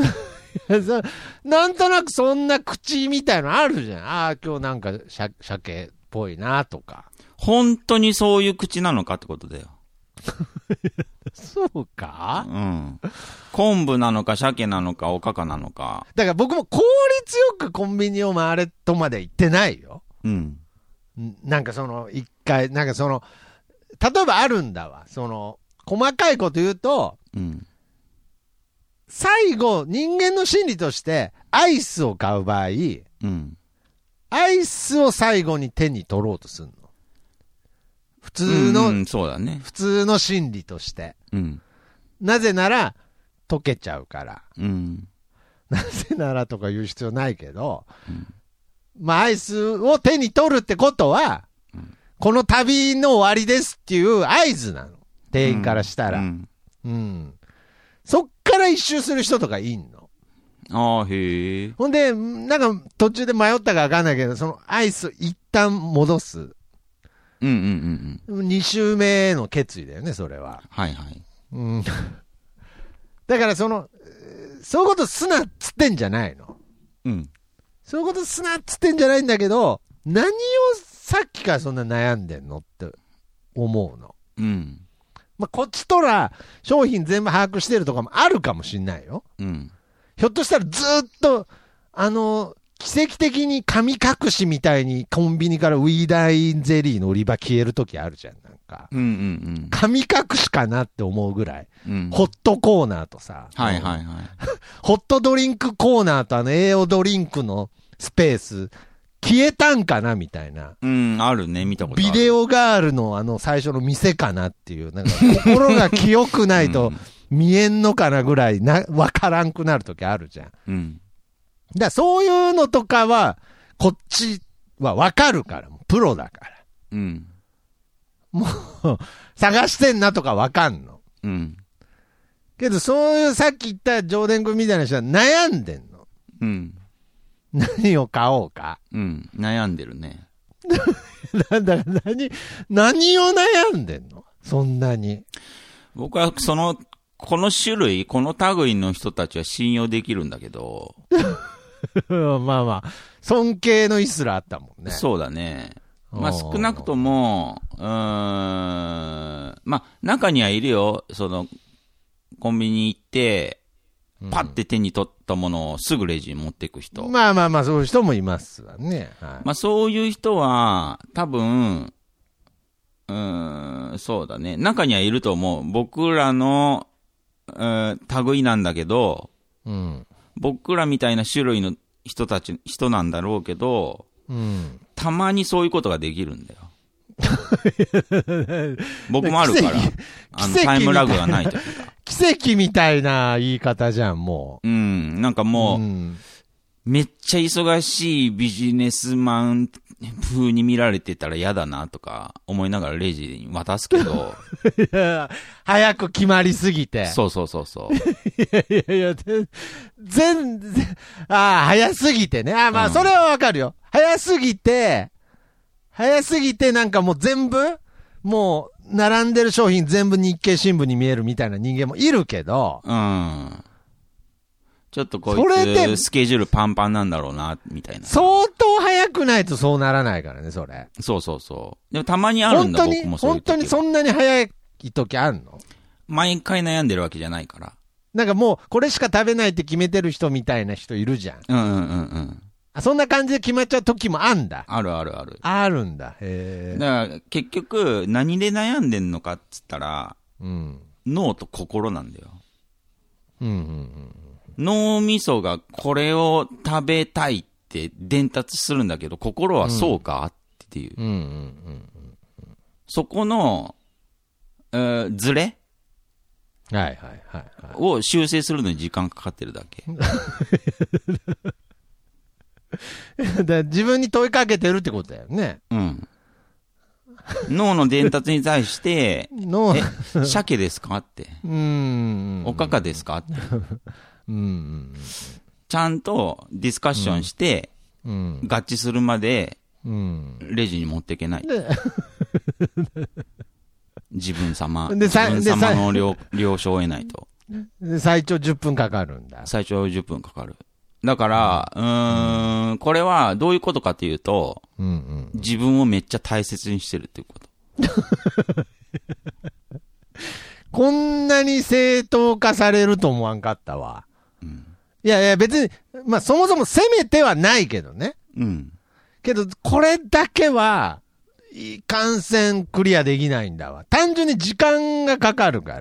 なんとなくそんな口みたいのあるじゃん。ああ、今日なんか鮭っぽいなとか。 本当にそういう口なのかってことだよ。 そうか？ 昆布なのか鮭なのかおかかなのか。 だから僕も効率よくコンビニを回れとまで言ってないよ。なんか一回、なんか例えばあるんだわ。細かいこと言うと、最後、人間の心理として、アイスを買う場合、アイスを最後に手に取ろうとするの。普通の、 そうだね。 普通の心理として。なぜなら、溶けちゃうから。なぜならとか言う必要ないけど、まあ、アイスを手に取るってことは、この旅の終わりですっていう合図なの。店員からしたら。そっから一周する人とかいんの。 へえ。 ほんで、なんか途中で迷ったかわかんないけど、そのアイスを一旦戻す。2周目の決意だよね、それは。だからそういうことすなっつってんじゃないの。そういうことすなっつってんじゃないんだけど、何をさっきからそんな悩んでんのって思うの。まあ、こっちとら商品全部把握してるとかもあるかもしんないよ。ひょっとしたらずーっと、奇跡的に神隠しみたいにコンビニからウィーダインゼリーの売り場消えるときあるじゃん、なんか。神隠しかなって思うぐらい。ホットコーナーとさ。ホットドリンクコーナーと栄養ドリンクのスペース、消えたんかなみたいな。 あるね、見たことある。 ビデオガールの最初の店かなっていう、なんか心が清くないと見えんのかなぐらいわからんくなるときあるじゃん。 うん。 だからそういうのとかは、こっちはわかるから、プロだから。 うん。 もう、探してんなとかわかんの。 うん。 けど、そういうさっき言った上田君みたいな人は悩んでんの。 うん。 何を買おうか。 うん。悩んでるね。 だから何を悩んでんのそんなに。 僕はこの種類、この類の人たちは信用できるんだけど。 まあまあ、尊敬のイスラあったもんね。 そうだね。まあ少なくとも、まあ中にはいるよ。コンビニ行って、パッて手に取ったものをすぐレジに持っていく人。 まあまあまあ、そういう人もいますわね。はい、 まあそういう人は、多分、そうだね。中にはいると思う。僕らの、類なんだけど、 うん、僕らみたいな種類の人なんだろうけど、 うん、 たまにそういうことができるんだよ。僕もあるから。タイムラグがない時が。 奇跡みたいな言い方じゃん、もう。うん。なんかもう、めっちゃ忙しいビジネスマン風に見られてたら嫌だなとか思いながらレジに渡すけど。 いや、早く決まりすぎて。 そうそうそうそう。 いや、全然、早すぎてね。まあ、それはわかるよ。早すぎてなんかもう全部、もう、並んでる商品全部日経新聞に見えるみたいな人間もいるけど。 うん。ちょっとこいつ、スケジュールパンパンなんだろうな、みたいな。 相当早くないとそうならないからね、それ。 そうそうそう。でもたまにあるんだ、僕もそういう時。 本当にそんなに早い時あんの？ 毎回悩んでるわけじゃないから。 なんかもう、これしか食べないって決めてる人みたいな人いるじゃん。 うんうんうんうん。 そんな感じで決まっちゃう時もあんだ。 あるあるある。 あるんだ。へえ。 だから結局何で悩んでんのかっつったら、 うん、 脳と心なんだよ。 うんうんうん、 脳みそがこれを食べたいって伝達するんだけど、心はそうか、っていう。 うんうんうんうん、 そこの、ズレはいはいはい、はい。 を修正するのに時間かかってるだけ。 自分に問いかけてるってことだよね。 うん。脳の伝達に対して、鮭ですかって。おかかですかって。ちゃんとディスカッションして、合致するまで、レジに持っていけない。自分様の了承を得ないと。 最長10分かかるんだ。 最長10分かかる。だから、これはどういうことかというと、自分をめっちゃ大切にしてるっていうこと。 こんなに正当化されると思わんかったわ。いやいや別に、まあそもそも責めてはないけどね。けど、これだけは、感染クリアできないんだわ。単純に時間がかかるから。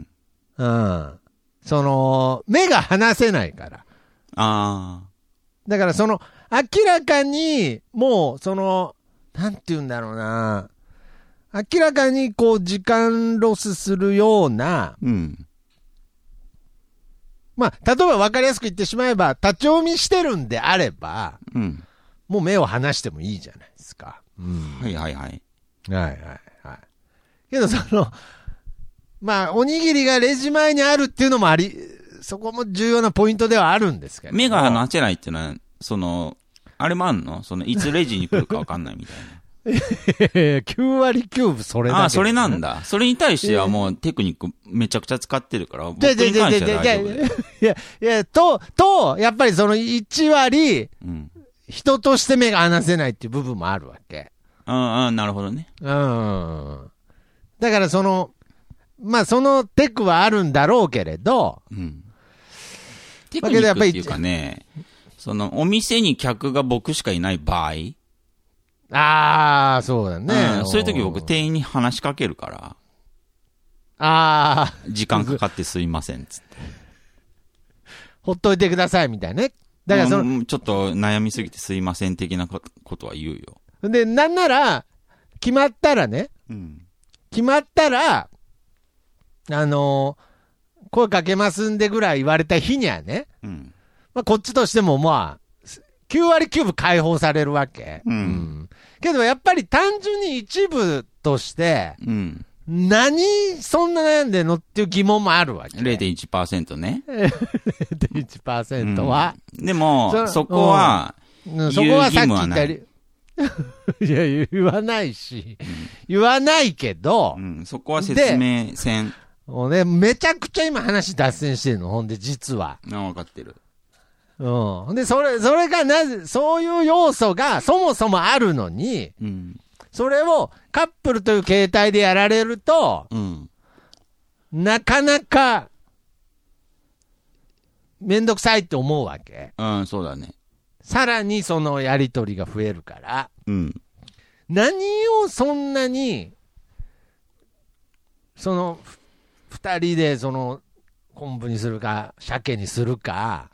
目が離せないから。だから明らかに、もう、なんて言うんだろうな。明らかに時間ロスするような、まあ、例えば分かりやすく言ってしまえば、立ち読みしてるんであれば、もう目を離してもいいじゃないですか。 はいはいはい。 はいはいはい。けどまあ、おにぎりがレジ前にあるっていうのもそこも重要なポイントではあるんですけど。 目が離せないっていうのは、あれもあんのいつレジに来るか分かんないみたいな。 9割9分それだけ、ね。 それなんだ。それに対してはもうテクニックめちゃくちゃ使ってるから、僕に関しては大丈夫だよ。 いや、やっぱり1割、人として目が離せないっていう部分もあるわけ。 なるほどね。 だからまあそのテクはあるんだろうけれど、 テクニックっていうかね、お店に客が僕しかいない場合、 そうだね。 そういう時僕店員に話しかけるから。時間かかってすいません、つって。 ほっといてください、みたいなね。だからちょっと悩みすぎてすいません的なことは言うよ。 で、なんなら、決まったらね。決まったら、 声かけますんでぐらい言われた日にはね、まあ、こっちとしてもまあ、9割9分解放されるわけ。けどやっぱり単純に一部として、何そんな悩んでんのっていう疑問もあるわけ。 0.1% ね。 0.1% は。 でも、そこは、 そこはさっき言ったより、いや、言わないし、言わないけど、 そこは説明せん。 ね、めちゃくちゃ今話脱線してるの、ほんで、実は。 分かってる。 で、それがなぜ、そういう要素がそもそもあるのに、それをカップルという形態でやられると、なかなか、めんどくさいって思うわけ。 そうだね。 さらにそのやりとりが増えるから、何をそんなに、その、二人でその、昆布にするか、鮭にするか、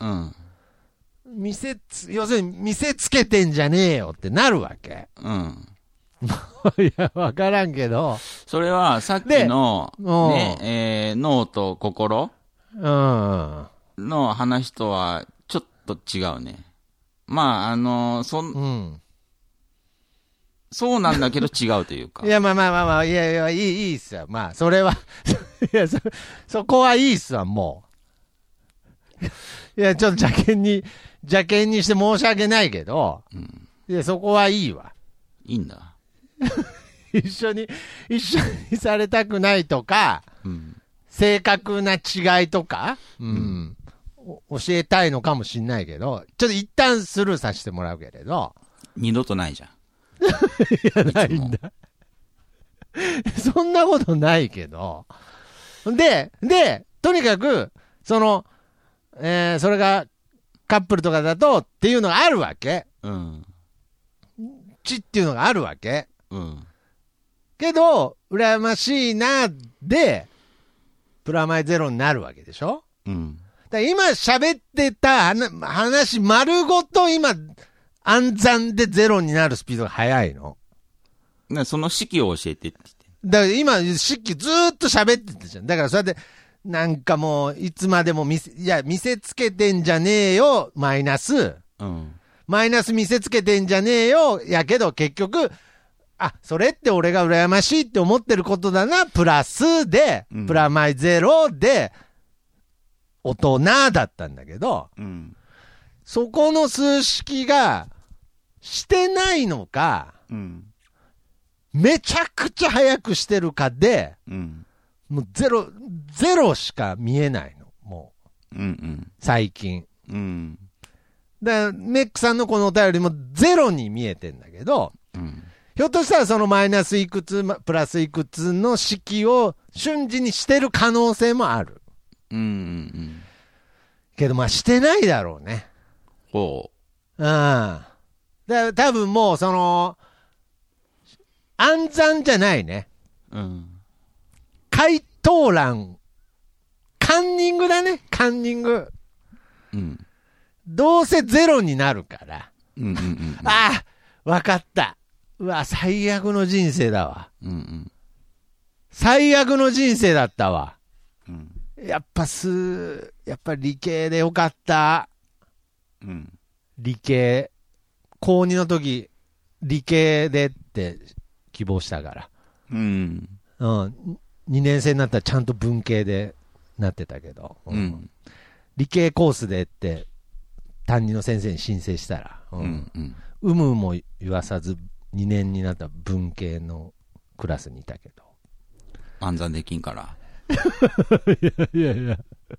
要するに見せつけてんじゃねえよってなるわけ。いや、わからんけど。 それはさっきの、ね、脳と心の話とはちょっと違うね。まあ、そうなんだけど違うというか。 いや、まあ、いいっすよ。まあ、それは、いや、そこはいいっすわ、もう。いや、ちょっと邪険にして申し訳ないけど、いや、そこはいいわ。 いいんだ。 一緒にされたくないとか、正確な違いとか、教えたいのかもしんないけど、ちょっと一旦スルーさせてもらうけれど。 二度とないじゃん。 いや、ないんだ。そんなことないけど。で、とにかく、それがカップルとかだとっていうのがあるわけ。っていうのがあるわけ。けど、羨ましいな、で、プラマイゼロになるわけでしょ。だから今喋ってた話丸ごと今、暗算でゼロになるスピードが速いの。 その式を教えてって言って。 だから今、式ずーっと喋ってたじゃん。だからそうやって、なんかもう、いつまでも見せつけてんじゃねえよ、マイナス。マイナス見せつけてんじゃねえよ、やけど結局、それって俺が羨ましいって思ってることだな、プラスで、プラマイゼロで、大人だったんだけど、そこの数式がしてないのか、めちゃくちゃ早くしてるかで、もうゼロしか見えないの、もう。最近。だから、メックさんのこのお便りもゼロに見えてんだけど、ひょっとしたらそのマイナスいくつ、プラスいくつの式を瞬時にしてる可能性もある。けど、まあ、してないだろうね。だから多分もう、暗算じゃないね。回答欄、カンニングだね、カンニング。どうせゼロになるから。わかった。うわ、最悪の人生だわ。最悪の人生だったわ。やっぱ理系でよかった。理系。高2の時、理系でって希望したから。2年生になったらちゃんと文系でなってたけど。理系コースでって担任の先生に申請したら、有無も言わさず2年になった文系のクラスにいたけど。 暗算できんから。 いや。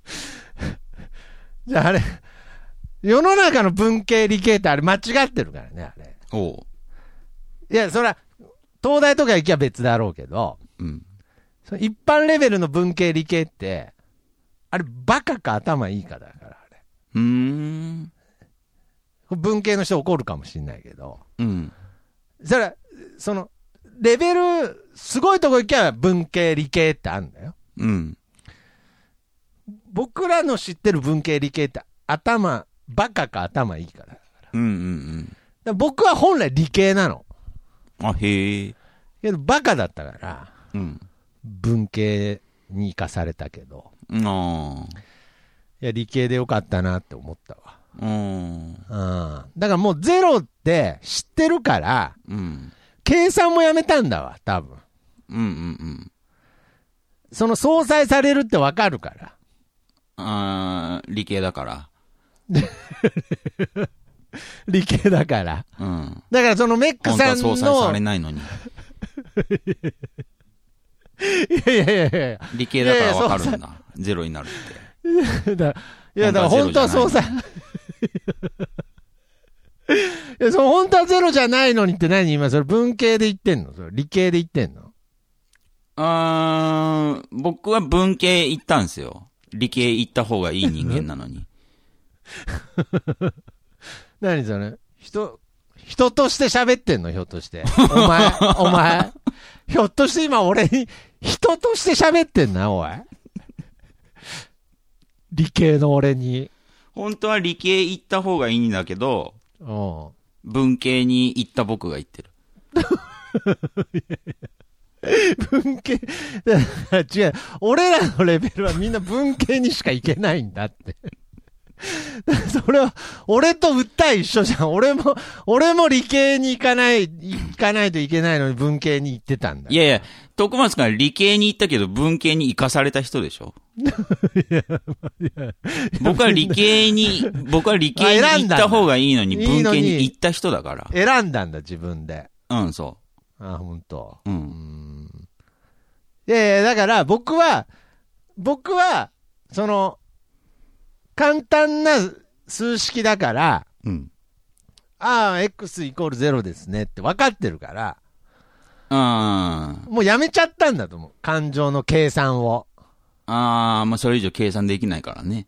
じゃああれ、世の中の文系理系ってあれ間違ってるからね、あれ。いや、そら、東大とか行きゃ別だろうけど、その一般レベルの文系理系って、あれバカか頭いいかだから、あれ。文系の人怒るかもしれないけど、そら、レベル、すごいとこ行きゃ文系理系ってあるんだよ。僕らの知ってる文系理系ってバカか頭いいからだから。僕は本来理系なの。 へえ。 けどバカだったから、文系に行かされたけど。 うん。 いや、理系でよかったなって思ったわ。 うん。 だからもうゼロって知ってるから、 うん。 計算もやめたんだわ、多分。 うんうんうん。 その相殺されるってわかるから。 理系だから。 理系だから。 うん。 だからそのメックさんの。 本当は相殺されないのに。 いやいやいやいや。 理系だからわかるんだ。ゼロになるって。 いや、だから本当は相殺。いや、本当はゼロじゃないのにって何今それ文系で言ってんの？それ理系で言ってんの？ 僕は文系行ったんですよ。理系行った方がいい人間なのに。 何それ人として喋ってんのひょっとして。お前。ひょっとして今俺に人として喋ってんな、おい。理系の俺に。 本当は理系行った方がいいんだけど、文系に行った僕が言ってる。 文系、違う。俺らのレベルはみんな文系にしか行けないんだって。それは、俺と訴え一緒じゃん。俺も理系に行かないといけないのに文系に行ってたんだ。 いやいや、徳松君は理系に行ったけど文系に行かされた人でしょ。僕は理系に行った方がいいのに文系に行った人だから。 選んだんだ、自分で。 うん、そう。 本当。 うん。 いやいや、だから僕は、その、簡単な数式だから、 うん。 X イコール0ですねって分かってるから、もうやめちゃったんだと思う。感情の計算を。 まあ、それ以上計算できないからね。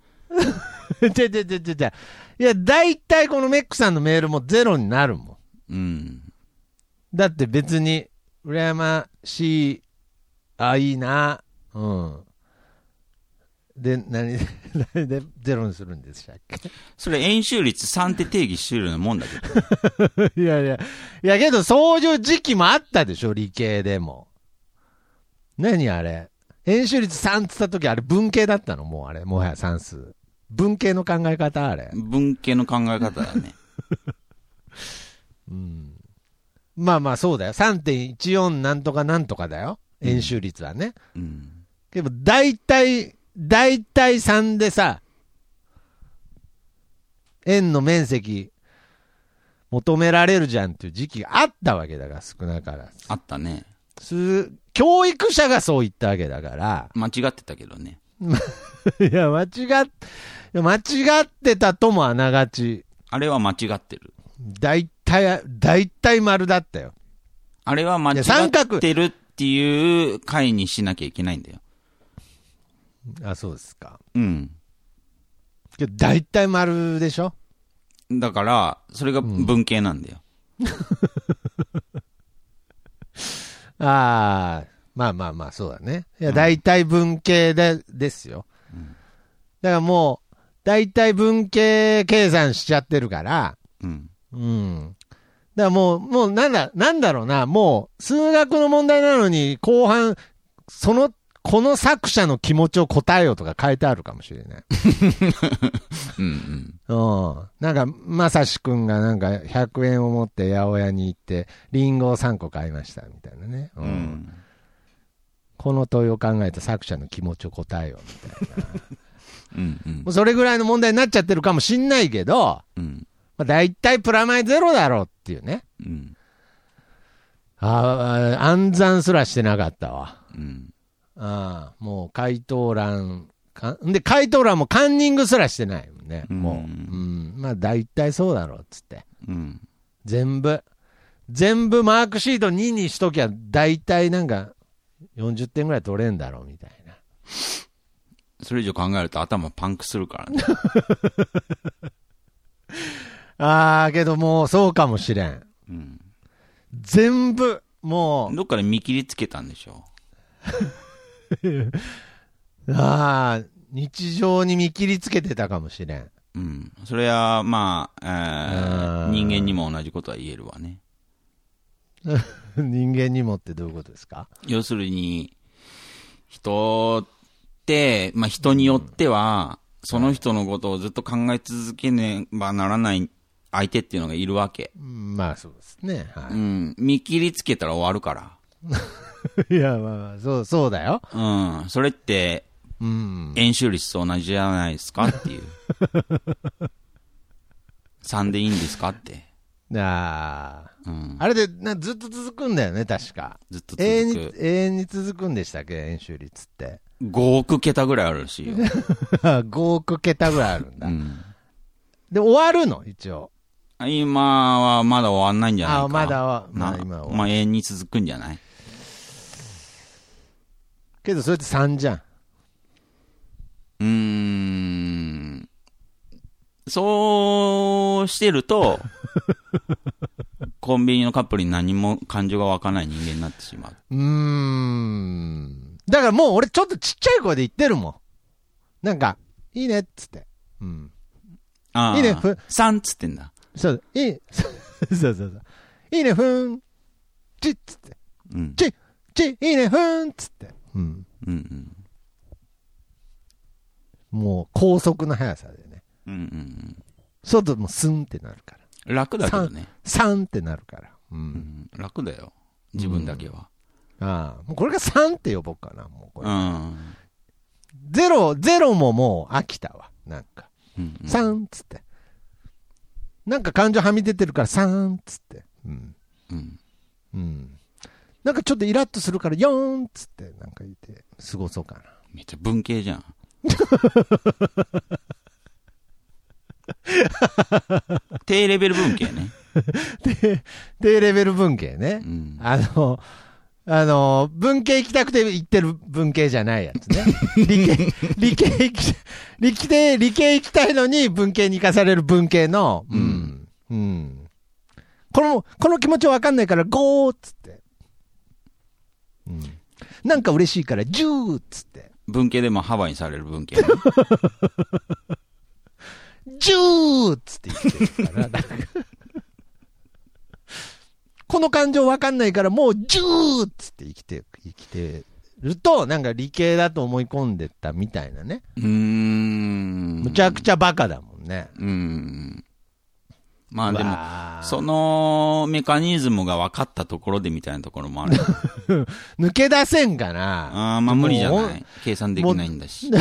いや、大体このメックさんのメールも0になるもん。うん。 だって別に、羨ましい、いいな、うん。で、何でゼロにするんでしたっけ？ それ円周率3って定義してるようなもんだけど。 いやけどそういう時期もあったでしょ、理系でも。何あれ？円周率3って言った時あれ文系だったの？もうあれ、もはや算数。文系の考え方あれ。 文系の考え方だね。 うん。まあそうだよ。3.14 なんとかなんとかだよ。円周率はね。 うん。 けど大体3でさ、円の面積求められるじゃんっていう時期があったわけだから、少なからず。 あったね。 教育者がそう言ったわけだから。 間違ってたけどね。 いや、間違ってたともあながち。 あれは間違ってる。 大体丸だったよ。 あれは間違ってるっていう回にしなきゃいけないんだよ。 そうですか。 うん。 けど大体丸でしょ？ だから、それが文系なんだよ。 まあ、そうだね。いや、大体文系ですよ。 うん、 だからもう、大体文系計算しちゃってるから、 うん。 うん。だからもうなんだろうな、もう、数学の問題なのに、後半、この作者の気持ちを答えようとか書いてあるかもしれない。なんか、まさしくんがなんか100円を持って八百屋に行って、リンゴを3個買いましたみたいなね。この問いを考えた作者の気持ちを答えようみたいな。もうそれぐらいの問題になっちゃってるかもしんないけど、だいたいプラマイゼロだろうっていうね。暗算すらしてなかったわ。もう回答欄もカンニングすらしてないもんね。もう、まあ大体そうだろうっつって。全部マークシート2にしときゃ大体なんか40点ぐらい取れんだろうみたいな。 それ以上考えると頭パンクするからね。けどもうそうかもしれん。全部、もう。 どっかで見切りつけたんでしょ日常に見切りつけてたかもしれん。 それは、まあ、人間にも同じことは言えるわね。 人間にもってどういうことですか？ 要するに、人て、まあ人によっては、その人のことをずっと考え続けねばならない相手っていうのがいるわけ。 まあそうですね。はい。 うん。見切りつけたら終わるから。 いや、まあ、そうだよ。 うん。それって、円周率と同じじゃないですかっていう。3でいいんですかって。 あれでずっと続くんだよね、確か。 ずっと続く。 永遠に続くんでしたっけ、円周率って。 5億桁ぐらいあるらしいよ。 5億桁ぐらいあるんだ。で、終わるの一応。 今はまだ終わんないんじゃないか。 まだは、今は。 まあ永遠に続くんじゃない？ けどそれって3じゃん。 そうしてると、コンビニのカップルに何も感情が湧かない人間になってしまう。 だからもう俺ちょっとちっちゃい声で言ってるもん。なんか、いいねっつって。いいね、 3っつってんだ。 そう、いい、そう。いいね、ちっつって。いいね、っつって。もう高速の速さでね。そうともうスンってなるから。 楽だけどね。 3ってなるから。 楽だよ。自分だけは。 もうこれが3って呼ぼうかな、もうこれ。0ももう飽きたわ。なんか。3っつって。なんか感情はみ出てるから3っつって。なんかちょっとイラッとするから4っつってなんか言って過ごそうかな。 めっちゃ文系じゃん。低レベル文系ね。 低レベル文系ね。文系行きたくて行ってる文系じゃないやつね。理系行きたいのに文系に行かされる文系の、この気持ちわかんないから5っつって。なんか嬉しいから10っつって。 文系でもハワイにされる文系、ね。 10っつって言ってるから。この感情わかんないからもう10っつって生きてると、なんか理系だと思い込んでたみたいなね。むちゃくちゃバカだもんね。 まあでも、そのメカニズムが分かったところでみたいなところもある。 抜け出せんかな。 まあ無理じゃない。計算できないんだし。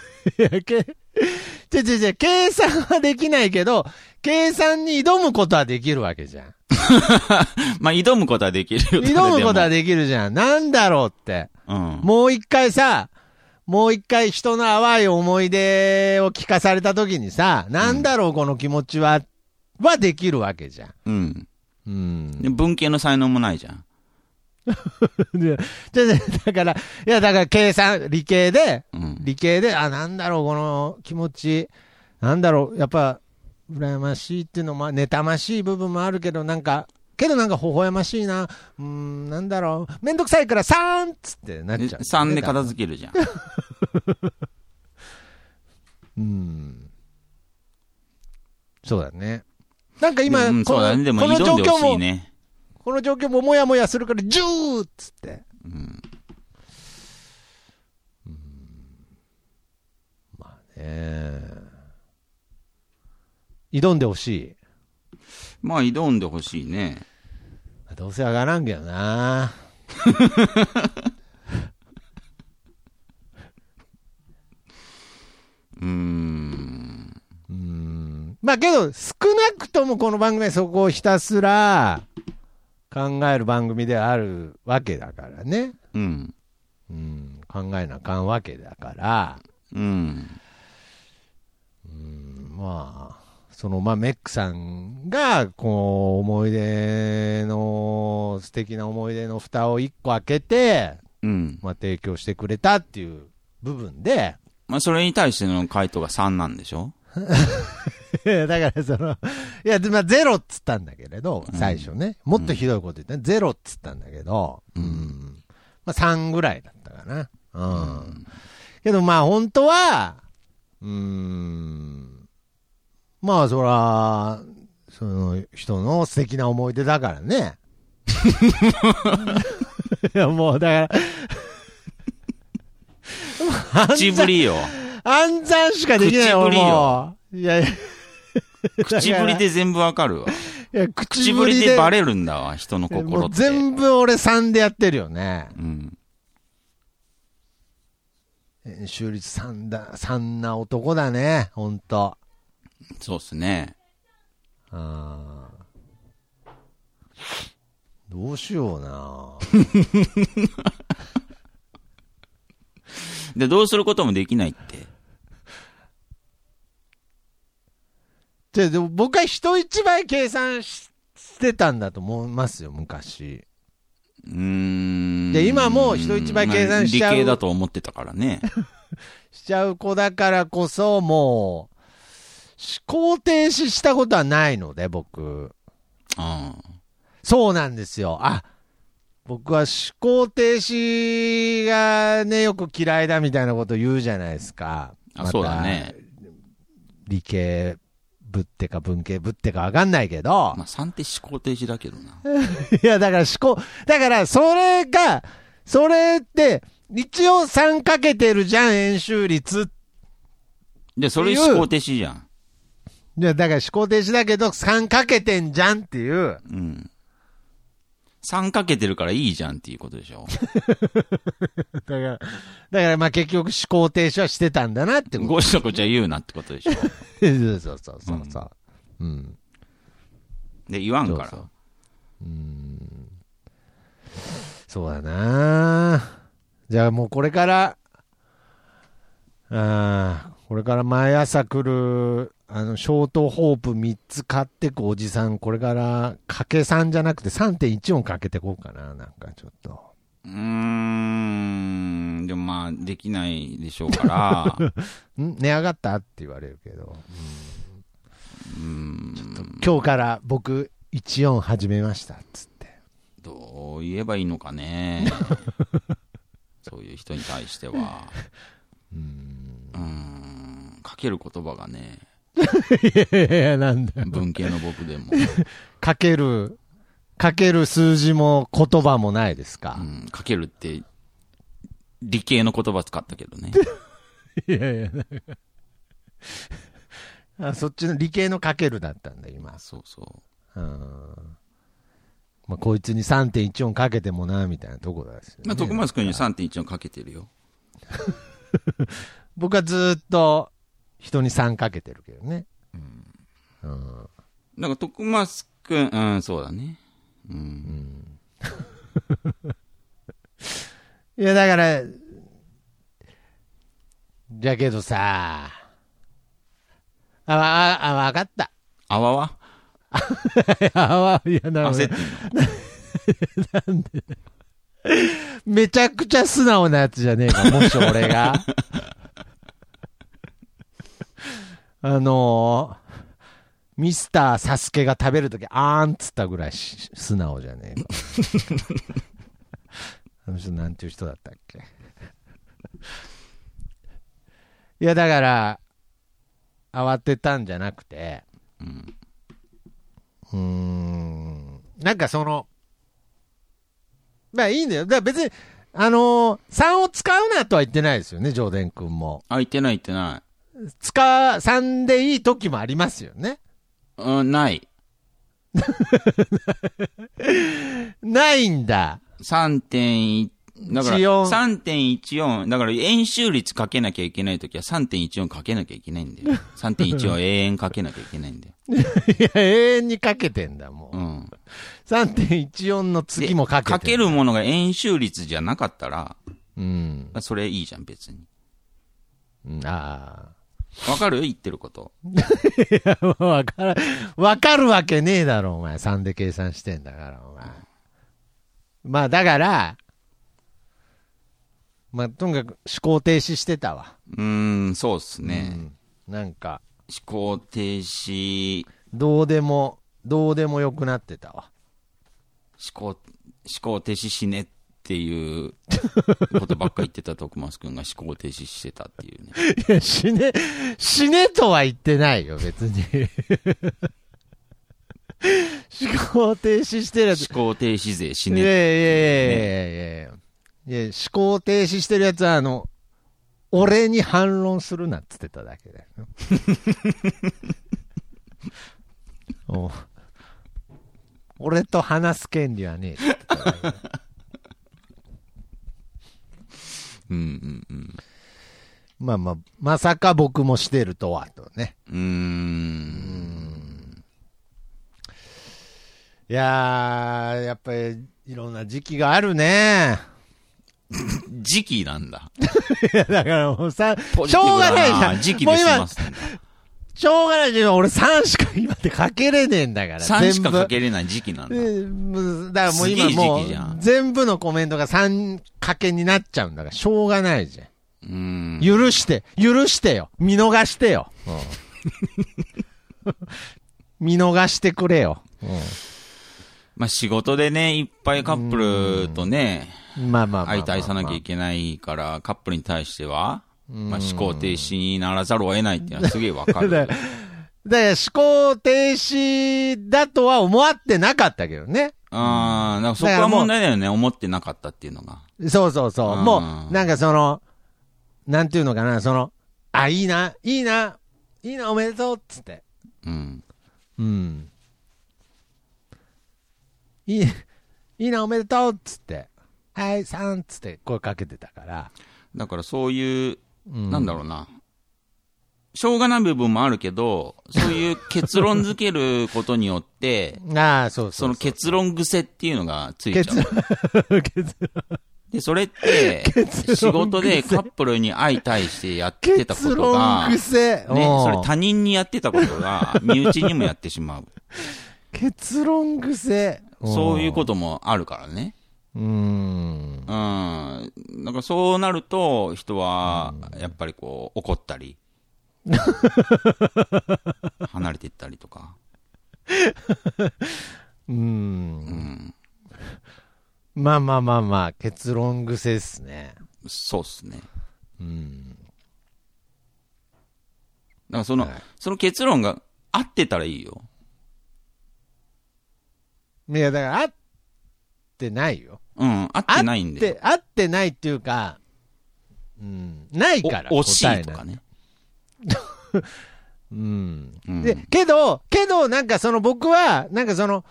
計算はできないけど、計算に挑むことはできるわけじゃん。 まあ挑むことはできるよ。 挑むことはできるじゃん。なんだろうって。もう一回人の淡い思い出を聞かされた時にさ、なんだろうこの気持ちはできるわけじゃん。 文系の才能もないじゃん。 だから計算、理系で、なんだろうこの気持ち、なんだろう、やっぱ、羨ましいっていうのも、妬ましい部分もあるけど、なんか微笑ましいな。なんだろう。めんどくさいから3っつってなっちゃう、ね。 3で片付けるじゃん。そうだね。なんか今、 そうだね。でも挑んでほしいね。 この状況ももやもやするから10っつって。まあね。挑んでほしい。 まあ挑んでほしいね。 どうせ上がらんけどな。まあけど少なくともこの番組はそこをひたすら考える番組であるわけだからね。考えなあかんわけだから。まあ。メックさんが、思い出の、素敵な思い出の蓋を1個開けて、提供してくれたっていう部分で。 まあ、それに対しての回答が3なんでしょだから0っつったんだけれど、最初ね。もっとひどいこと言ったね。0っつったんだけど、まあ3ぐらいだったかな。けど本当は、まあ、そら、その人の素敵な思い出だからね。いや、もう、だから口ぶりよ。 暗算しかできないよ、 口ぶりよもう。いやいや。 口ぶりで全部わかるわ。 いや口ぶりでバレるんだわ、人の心もうって。 全部俺3でやってるよね。 うん。 円周率3な男だね、ほんと。 そうっすね。 どうしような。 で、どうすることもできないって。 でも僕は人一倍計算してたんだと思いますよ、昔。で、今も人一倍計算しちゃう。 理系だと思ってたからね。 しちゃう子だからこそ、もう、思考停止したことはないので、僕。そうなんですよ。僕は思考停止がね、よく嫌いだみたいなこと言うじゃないですか。 そうだね。 理系ぶってか文系ぶってかわかんないけど。 まあ3って思考停止だけどな。 いや、だからだからそれって、一応3かけてるじゃん、円周率。 で、それ思考停止じゃん。 いや、だから思考停止だけど3かけてんじゃんっていう。 うん。3かけてるからいいじゃんっていうことでしょ。 だからまあ結局思考停止はしてたんだなってこと。 ごちゃごちゃ言うなってことでしょ。 そう。うん。 で、言わんから。 そうだな。じゃあもうこれから、毎朝来る、ショートホープ3つ買ってくおじさん、これからかけ3じゃなくて 3.14 かけてこうかな、なんかちょっと。 でもまあ、できないでしょうから。 値上がったって言われるけど。ちょっと今日から僕、14始めました、つって。 どう言えばいいのかね。そういう人に対しては。かける言葉がね。 いや、なんだ。 文系の僕でも。 かける数字も言葉もないですか。 かけるって、理系の言葉使ったけどね。 いや、そっちの理系のかけるだったんだ、今。 そうそう。 まあ、こいつに 3.14 かけてもな、みたいなとこですよね。 まあ、徳松君に 3.14 かけてるよ。 僕はずっと人に3かけてるけどね。 なんか徳松君、そうだね。 いや、だから、じゃけどさ、わかった。 あわわいや、なるほど。 焦ってんのなんでめちゃくちゃ素直なやつじゃねえか、もし俺が。ミスターサスケが食べるとき、あーんっつったぐらい素直じゃねえか。あの人なんていう人だったっけ。いや、だから、慌てたんじゃなくて、なんかまあいいんだよ。だから別に、3を使うなとは言ってないですよね、ジョーデン君も。 言ってない。 3でいい時もありますよね。 ない。 ないんだ。 3.1、だから、3.14、だから円周率かけなきゃいけないときは 3.14 かけなきゃいけないんだよ。3.14 は永遠かけなきゃいけないんだよ。 いや、永遠にかけてんだ、もう。3.14 の次もかけてかけるものが円周率じゃなかったら、それいいじゃん、別に。わかる言ってること。 いや、わかるわけねえだろ、お前。3で計算してんだから、お前。まあ、だから、まあ、とにかく思考停止してたわ。 そうっすね。 なんか。 思考停止。 どうでもよくなってたわ。 思考停止しねっていうことばっか言ってた徳松くんが思考停止してたっていうね。 いや、死ねとは言ってないよ、別に。思考停止してるやつ。 思考停止税死ね。 いや、思考停止してるやつは、 俺に反論するなっつってただけだよ。お俺と話す権利はねえって言ってただけだ。まあまあ、まさか僕もしてるとは、とね。いやー、やっぱり、いろんな時期があるね。 時期なんだ。 いや、だからもうさ、しょうがないじゃん。 時期で済ますんだ。 しょうがないじゃん。俺3しか今ってかけれねえんだから。 3しかかけれない時期なんだ。 だからもう今もう、全部のコメントが3かけになっちゃうんだから、しょうがないじゃん。許してよ。見逃してよ。見逃してくれよ。 まあ仕事でね、いっぱいカップルとね、相対さなきゃいけないから、カップルに対しては、まあ思考停止にならざるを得ないっていうのはすげえわかる。 だから思考停止だとは思ってなかったけどね。 なんかそこは問題だよね、思ってなかったっていうのが。 そうそうそう。もう、なんかその、なんていうのかな、その、いいな、おめでとうっつって。いいな、おめでとうっつって。はい、さんっつって声かけてたから。 だからそういう、なんだろうな。しょうがない部分もあるけど、そういう結論付けることによって、その結論癖っていうのがついちゃう。で、それって、仕事でカップルに相対してやってたことが、ね、それ他人にやってたことが、身内にもやってしまう。 結論癖。 そういうこともあるからね。なんかそうなると、人は、やっぱりこう、怒ったり、離れていったりとか。 まあ、結論癖っすね。 そうっすね。だからその結論が合ってたらいいよ。 いや、だから合ってないよ。 合ってないんで。 合ってないっていうか、ないから。 惜しいとかね。 で、けど、なんかその僕は、なんかその、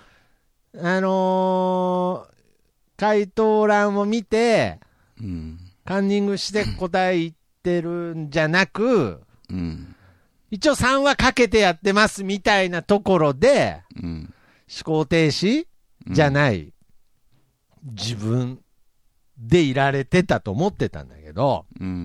回答欄を見て、カンニングして答えてるんじゃなく、一応3はかけてやってますみたいなところで、思考停止じゃない、自分でいられてたと思ってたんだけど、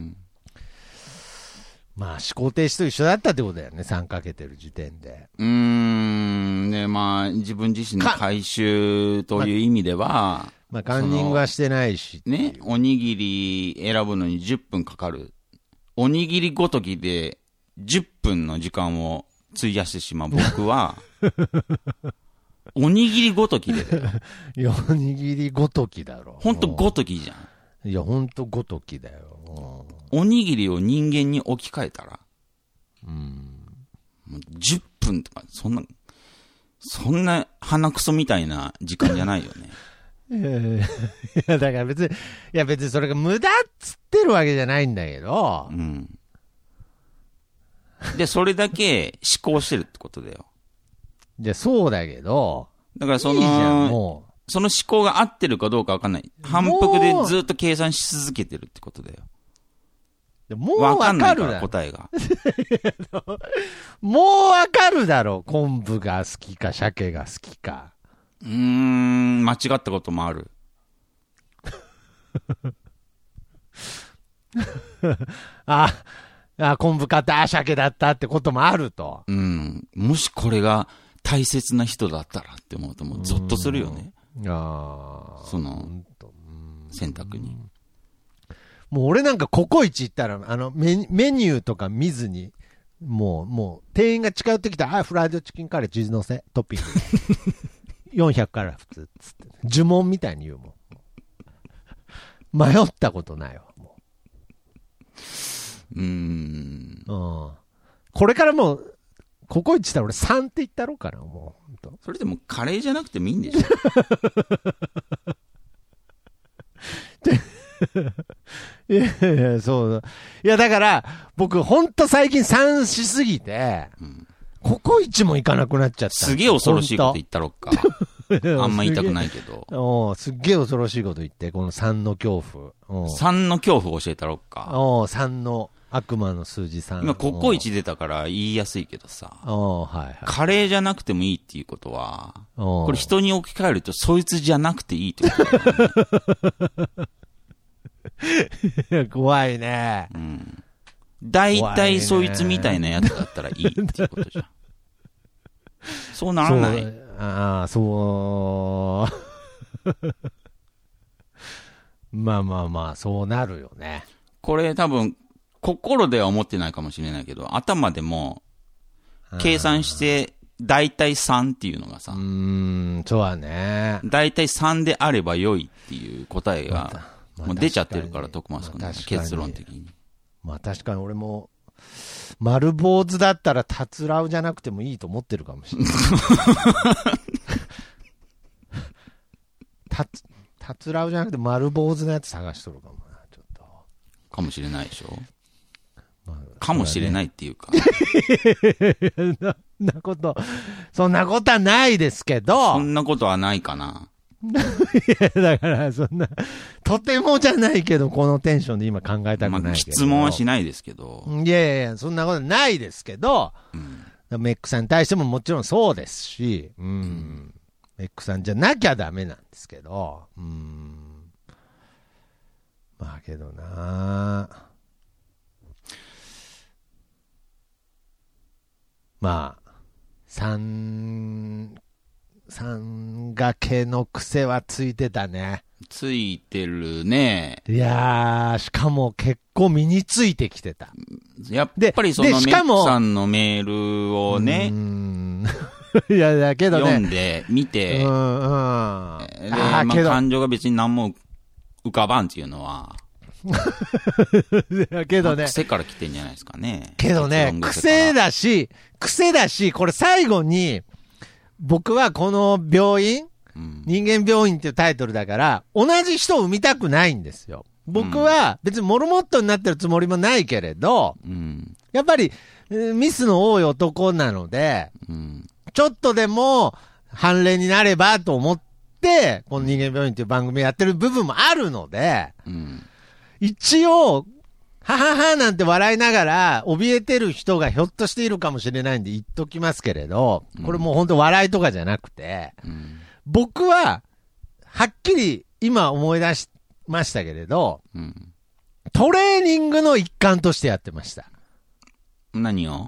まあ思考停止と一緒だったってことだよね、3かけてる時点で。 ね、まあ自分自身の回収という意味では、 まあカンニングはしてないし。 ね、おにぎり選ぶのに10分かかる。おにぎりごときで10分の時間を費やしてしまう僕は、おにぎりごときでだよ。 いや、おにぎりごときだろ。 ほんとごときじゃん。 いや、ほんとごときだよ。 おにぎりを人間に置き換えたら、もう10分とか、そんな鼻くそみたいな時間じゃないよね。 いや、だから別にそれが無駄っつってるわけじゃないんだけど。 で、それだけ思考してるってことだよ。 いや、そうだけど。 だからその思考が合ってるかどうかわかんない。反復でずっと計算し続けてるってことだよ。 もうわかんないから答えが。 もうわかるだろ。昆布が好きか、鮭が好きか。 間違ったこともある。 昆布買った、鮭だったってこともあると。 もしこれが大切な人だったらって思うともうゾッとするよね。その選択に。 もう俺なんかココイチ行ったら、メニューとか見ずに、もう、店員が近寄ってきたら、フライドチキンカレーチーズ乗せ、トッピング。400から普通、つって。呪文みたいに言うもん。迷ったことないわ、もう。これからもう、ココイチしたら俺3って言ったろうかな、もう。 それでもカレーじゃなくてもいいんでしょ。 いやいや、そう。いや、だから、僕、ほんと最近3しすぎて、ココイチも行かなくなっちゃった。 すげえ恐ろしいこと言ったろっか。あんま言いたくないけど。 すっげえ恐ろしいこと言って、この3の恐怖。 3の恐怖教えたろっか。 3の悪魔の数字3。 今、ココイチ出たから言いやすいけどさ。 はいはい。 カレーじゃなくてもいいっていうことは、これ人に置き換えると、そいつじゃなくていいってことだよね。 怖いね。 大体そいつみたいなやつだったらいいっていうことじゃん。そうならない。 そう。まあまあまあ、そうなるよね。 これ多分、心では思ってないかもしれないけど、頭でも、計算して、大体3っていうのがさ。 そうはね。 大体3であれば良いっていう答えが、もう出ちゃってるから、徳松君、結論的に。 まあ確かに俺も、丸坊主だったら、たつらうじゃなくてもいいと思ってるかもしれない。たつらうじゃなくて丸坊主のやつ探しとるかもな、ちょっと。 かもしれないでしょ、かもしれないっていうか。 そんなことはないですけど。 そんなことはないかな。 いや、だから、そんな、とてもじゃないけど、このテンションで今考えたくないけど。 質問はしないですけど。 いやいや、そんなことないですけど、メックさんに対してももちろんそうですし、メックさんじゃなきゃダメなんですけど、まあけどな、まあ、三掛けの癖はついてたね。 ついてるね。 いやー、しかも結構身についてきてた。 やっぱりそのメックさんのメールをね、 いや、だけどね。 読んで、見て、で、感情が別に何も浮かばんっていうのは、 けどね。 癖から来てんじゃないですかね。 けどね、癖だし、これ最後に、僕はこの病院、人間病院っていうタイトルだから、同じ人を産みたくないんですよ。僕は別にモルモットになってるつもりもないけれど、やっぱりミスの多い男なので、ちょっとでも判例になればと思って、この人間病院っていう番組やってる部分もあるので、一応、はははなんて笑いながら怯えてる人がひょっとしているかもしれないんで言っときますけれど、これもう本当笑いとかじゃなくて、僕ははっきり今思い出しましたけれど、トレーニングの一環としてやってました。 何を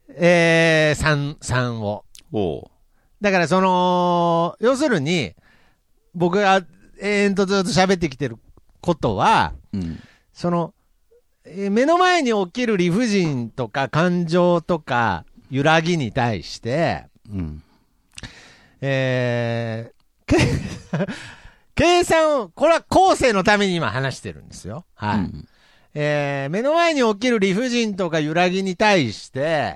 3を。だからその、要するに、僕が永遠とずっと喋ってきてることは、その、目の前に起きる理不尽とか感情とか揺らぎに対して、計算を、これは後世のために今話してるんですよ。はい。目の前に起きる理不尽とか揺らぎに対して、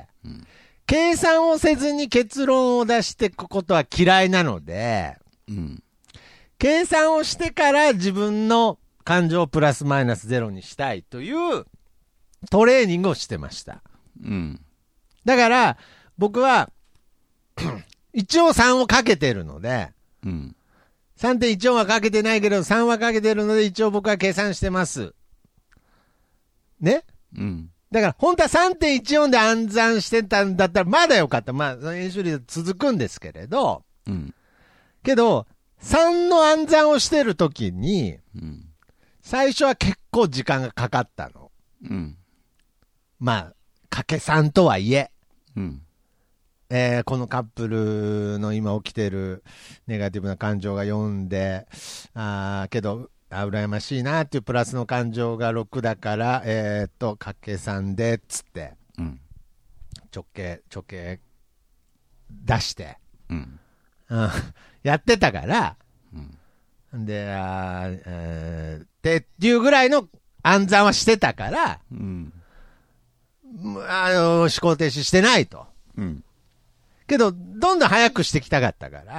計算をせずに結論を出していくことは嫌いなので、計算をしてから自分の感情をプラスマイナスゼロにしたいというトレーニングをしてました。だから、僕は、一応3をかけてるので、3.14 はかけてないけど、3はかけてるので、一応僕は計算してます。ね？だから、本当は 3.14 で暗算してたんだったら、まだよかった。まあ、演習率続くんですけれど、けど、3の暗算をしてるときに、最初は結構時間がかかったの。まあ、かけ3とはいえ、このカップルの今起きてるネガティブな感情が4で、けど、羨ましいなっていうプラスの感情が6だから、かけ3で、つって、直径出して、やってたから、で、っていうぐらいの暗算はしてたから、思考停止してないと。けど、どんどん早くしてきたかったから、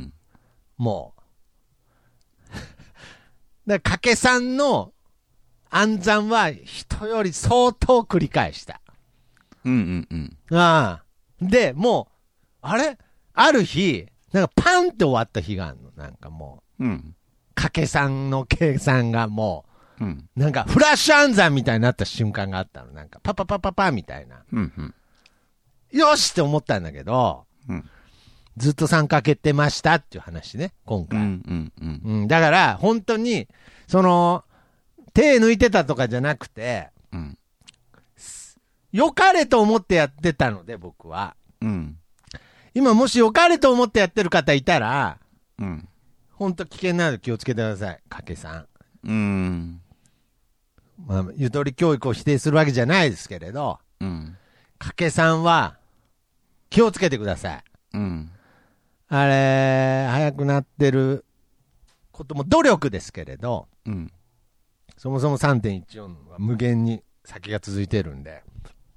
もう。だから、かけ3の暗算は人より相当繰り返した。 うんうんうん。 ああ。で、もう、ある日、なんかパンって終わった日があるの。なんかもうん。 う、掛け算の計算がもうん。 う、なんかフラッシュ暗算みたいになった瞬間があったの。なんかパパパパパみたいな。 うんうん。 よしって思ったんだけど、 うん。 ずっと3かけてましたっていう話ね、今うん回。 うんうん。 だから、本当に、手抜いてたとかじゃなくて、 うん。 良かれと思ってやってたので、僕は。 うん。 今、もし良かれと思ってやってる方いたら、 うん。 本当危険なので気をつけてください、掛けさん。 まあ、ゆとり教育を否定するわけじゃないですけれど、 うん。 掛けさんは、気をつけてください。 うん。 あれ、早くなってることも努力ですけれど、 うん。 そもそも 3.14 は無限に先が続いてるんで、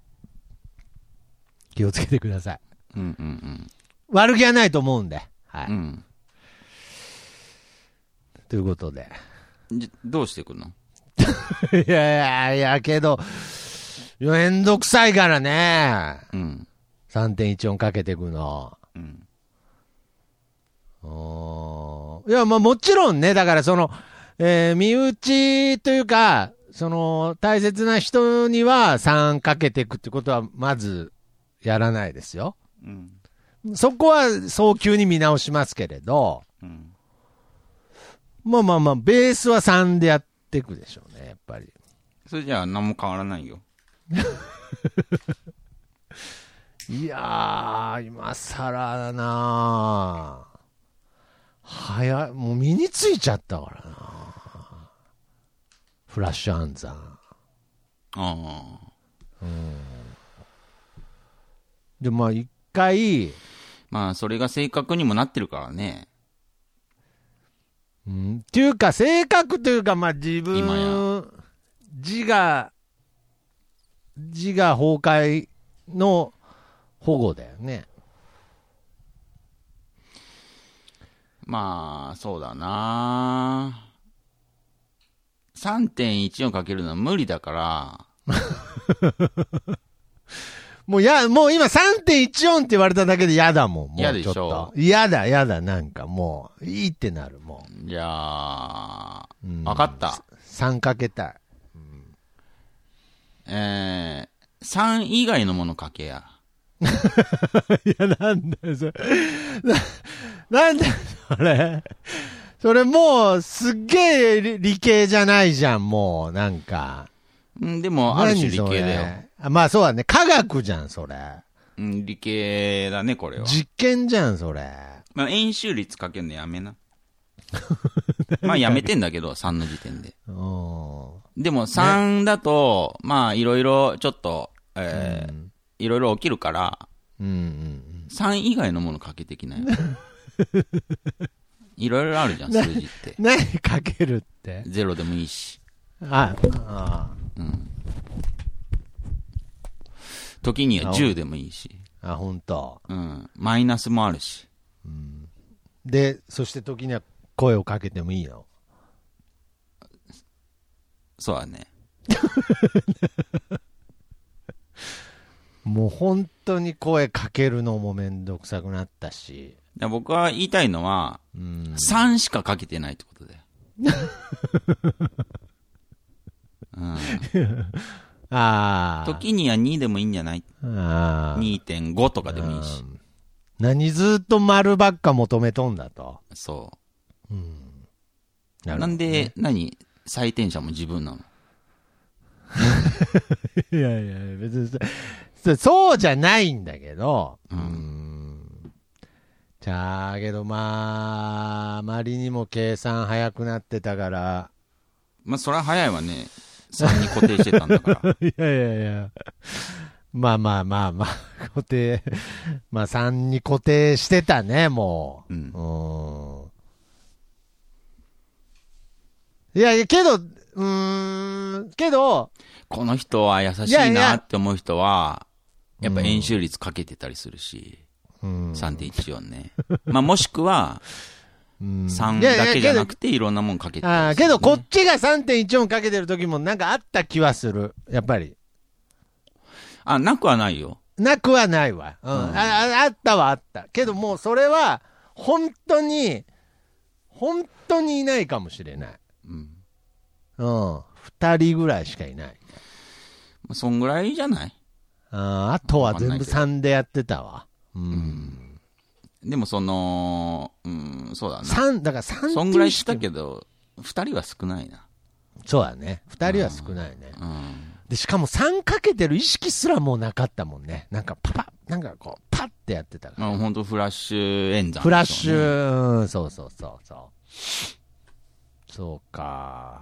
気をつけてください。 うんうんうん。 悪気はないと思うんで。はい。 うん。 ということで。 どうしてくの？ いや、けど、めんどくさいからね。 うん。 3.14 かけていくの。 うん。 いや、まあもちろんね、だから身内というか、大切な人には3かけていくってことは、まず、やらないですよ。 うん。 そこは早急に見直しますけれど、 うん。 まあ、ベースは3でやっていくでしょうね、やっぱり。 それじゃあ何も変わらないよ。 いやー、今更だなぁ。もう身についちゃったからなフラッシュ暗算。 ああ。 で、まあ一回、 まあ、それが正確にもなってるからね。 っていうか、性格というか、まあ自今や分、自我崩壊の保護だよね。 まあ、そうだな 3.14 かけるのは無理だから。 もう今 3.14 って言われただけで嫌だもん。もう嫌でしょちょっと。嫌だ、なんかもう、いいってなるもん。 じゃあ、わかった。 3かけたい。 3以外のものかけや。 いや、なんだよ、それ。なんだよ、それもう、すっげえ理系じゃないじゃん、もう、なんか。 でも、ある種理系だよ。 まあそうだね、科学じゃん、それ。 理系だね、これは。 実験じゃん、それ。 まあ、円周率かけるのやめな。まあ、やめてんだけど、3の時点で。でも、3だと、まあ、いろいろ、ちょっと、いろいろ起きるから、3以外のものかけてきなよ。いろいろあるじゃん、数字って。 何かけるって？ 0 でもいいし。時には10でもいいし。 本当。 マイナスもあるし。 で、そして時には声をかけてもいいの？ そうだね。 もう本当に声かけるのもめんどくさくなったし。 僕は言いたいのは、3しかかけてないってことだよ。時には2でもいいんじゃない？ 2.5 とかでもいいし。 何ずっと丸ばっか求めとんだと。 そう。なんで、採点者も自分なの？ いや、別にそうじゃないんだけど。じゃあ、けどあまりにも計算早くなってたから。 まあ、そりゃ早いわね。3に固定してたんだから。 いや。まあ、固定。まあ、3に固定してたね、もう。いや、けど、 この人は優しいなって思う人は、やっぱ円周率かけてたりするし。3.14 ね。まあ、もしくは、 3だけじゃなくていろんなもんかけてた、 ね。けどこっちが 3.14 かけてる時もなんかあった気はする。やっぱり。 なくはないよ。 なくはないわ。あったはあった。けどもうそれは、本当にいないかもしれない。2人ぐらいしかいない。 そんぐらいじゃない？ あとは全部3でやってたわ。 でもそうだな。 だから3 そんぐらいしたけど、2人は少ないな。 そうだね。2人は少ないね。で、しかも3かけてる意識すらもうなかったもんね。なんかなんかこう、パッてやってたから。 ほんとフラッシュ演算、ね。 フラッシュ、そう。そうか。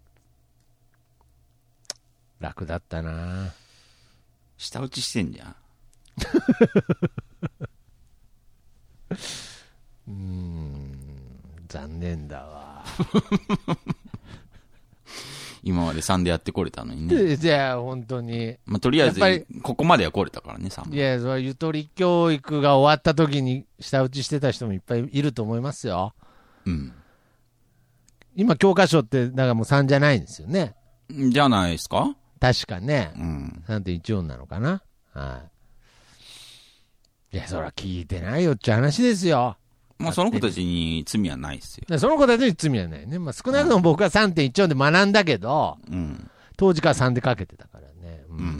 楽だったな。 舌打ちしてんじゃん。残念だわ。 今まで3でやってこれたのにね。 じゃあ、本当に。 とりあえず、ここまでは来れたからね、3。 いや、それゆとり教育が終わった時に舌打ちしてた人もいっぱいいると思いますよ。今、教科書って、だからもう3じゃないんですよね。 じゃないですか？ 確かね。3.14 なのかな。いや、そら聞いてないよって話ですよ。 その子たちに罪はないですよ。 その子たちに罪はないね。少なくとも僕は 3.14 で学んだけど、当時から3でかけてたからね。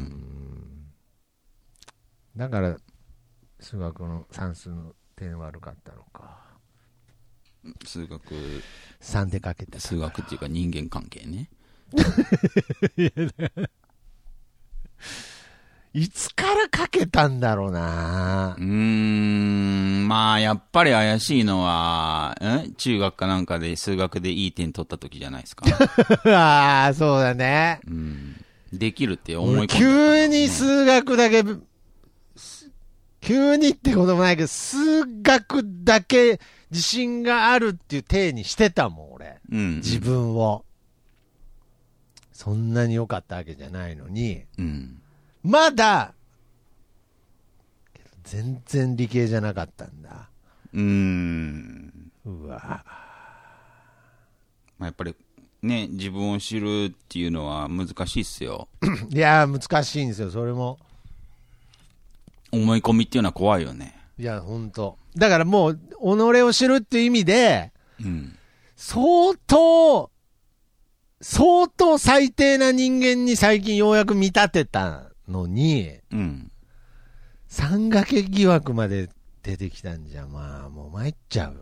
だから、数学の算数の点悪かったのか。 数学。 3でかけてた。 数学っていうか人間関係ね。 いつからかけたんだろうな。 やっぱり怪しいのは、中学かなんかで数学でいい点取った時じゃないですか。 ああ、そうだね。 できるって思い込んだ、 急に数学だけ、急にってこともないけど、数学だけ自信があるっていう体にしてたもん、俺。自分を。そんなに良かったわけじゃないのに。まだ、全然理系じゃなかったんだ。うわ。 やっぱりね、自分を知るっていうのは難しいっすよ。 いやー、難しいんですよ、それも。 思い込みっていうのは怖いよね。 いや、ほんと。だからもう、己を知るっていう意味で、相当最低な人間に最近ようやく見立てたのに、3掛け疑惑まで出てきたんじゃ、もう参っちゃうよ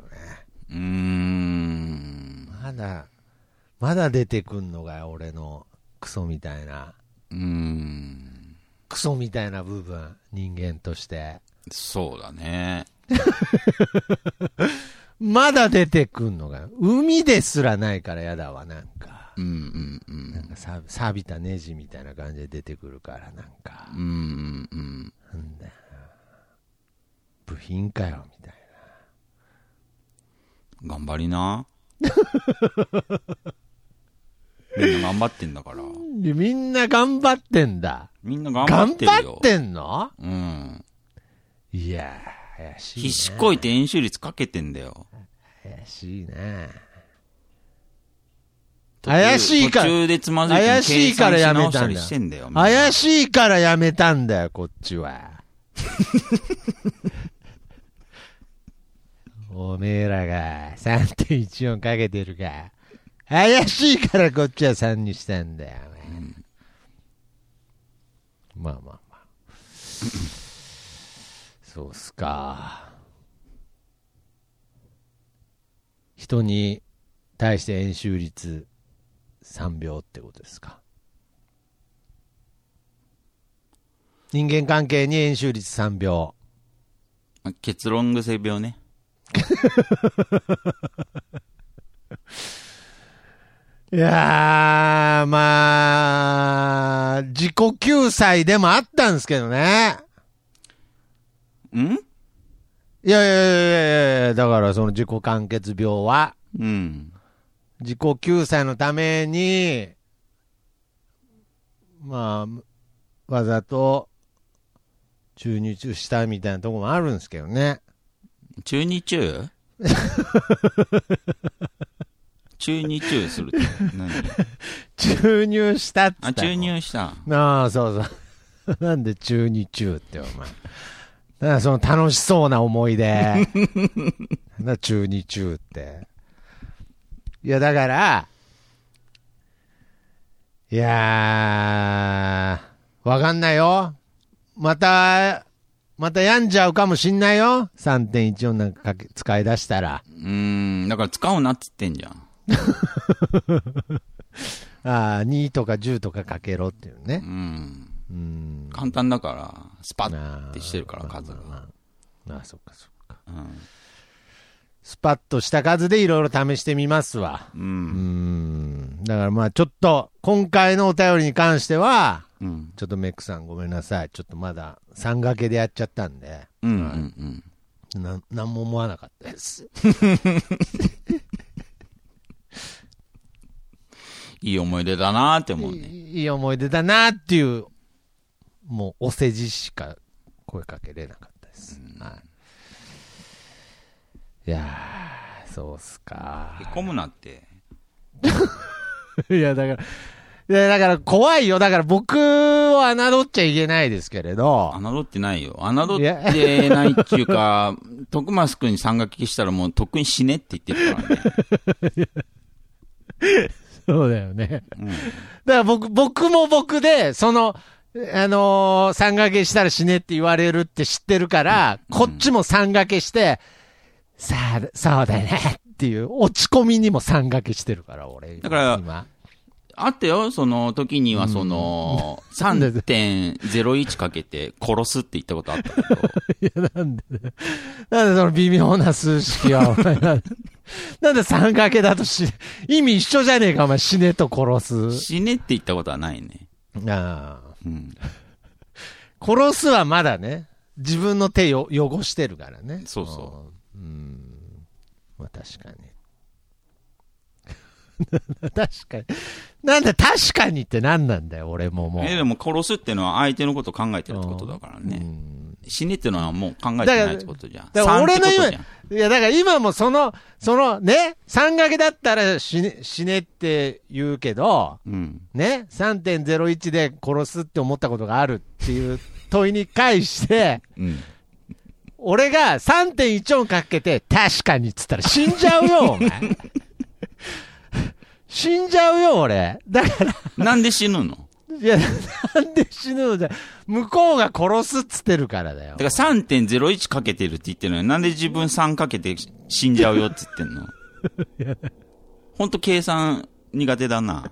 ね。まだ出てくんのがよ、俺のクソみたいな。クソみたいな部分、人間として。 そうだね。 まだ出てくんのが、海ですらないからやだわ、なんか。なんか錆びたネジみたいな感じで出てくるから、なんか。なんだよ。部品かよ、みたいな。頑張りな。みんな頑張ってんだから。 みんな頑張ってんだ。 みんな頑張ってるよ。 頑張ってんの？いやー、怪しいね。 必死こいて円周率かけてんだよ。 怪しいね。怪しいから。 途中でつまずいて怪しいからやめたんだ。怪しいからやめたんだよ、こっちは。おめえらが 3.14 かけてるか。怪しいからこっちは3にしたんだよ。まあ。そうっすか。人に対して円周率3秒ってことですか。人間関係に円周率3秒。 結論癖病ね。 いやー、自己救済でもあったんですけどね。いや、だからその自己完結病は、自己救済のために、わざと注入したみたいなところもあるんですけどね。 注入注入するって何？ 注入したって言った。 注入した。 ああ、そうそう。なんで注入ってお前。だからその楽しそうな思い出。注入って。いや、だから、いやー、わかんないよ。また病んじゃうかもしんないよ。3.14 なんか使い出したら。 だから使うなっつってんじゃん。 ああ、2とか10とかかけろっていうね。 簡単だから、スパッってしてるから、数が。 ああ、そっかそっか。スパッとした数でいろいろ試してみますわ。だからまあちょっと、今回のお便りに関しては、ちょっとメックさんごめんなさい。ちょっとまだ3掛けでやっちゃったんで。なんも思わなかったです。 いい思い出だなーって思うね。 いい思い出だなーっていう、もうお世辞しか声かけれなかったです。いやー、そうっすか。 へこむなって。 いや、だから怖いよ。だから僕を侮っちゃいけないですけれど。 侮ってないよ。侮ってないっていうか、徳増くんに3掛けしたらもうとっくに死ねって言ってるからね。 そうだよね。だから僕も僕で、3掛けしたら死ねって言われるって知ってるから、こっちも3掛けして、そうだねっていう落ち込みにも3掛けしてるから、俺。 だから、今あったよ、その時には3.01 かけて殺すって言ったことあったけど。 いや、なんでその微妙な数式は、お前なんで3掛けだと意味一緒じゃねえか、お前死ねと殺す。 死ねって言ったことはないね。 殺すはまだね、自分の手を汚してるからね。 そうそう。 まあ確かに。確かに。なんだ、確かにって何なんだよ、俺ももう。 でも殺すっていうのは相手のことを考えてるってことだからね。死ねっていうのはもう考えてないってことじゃん。 だから俺の今、いや、だから今もそのね、3掛けだったら死ねって言うけど、ね、3.01 で殺すって思ったことがあるっていう問いに対して、俺が 3.1 音かけて、確かにっつったら死んじゃうよ、お前。死んじゃうよ、俺。だから。 なんで死ぬの？ いや、なんで死ぬのじゃ、向こうが殺すっつってるからだよ。 だから 3.01 かけてるって言ってるのに、なんで自分3かけて死んじゃうよって言ってんの？ほんと計算苦手だな。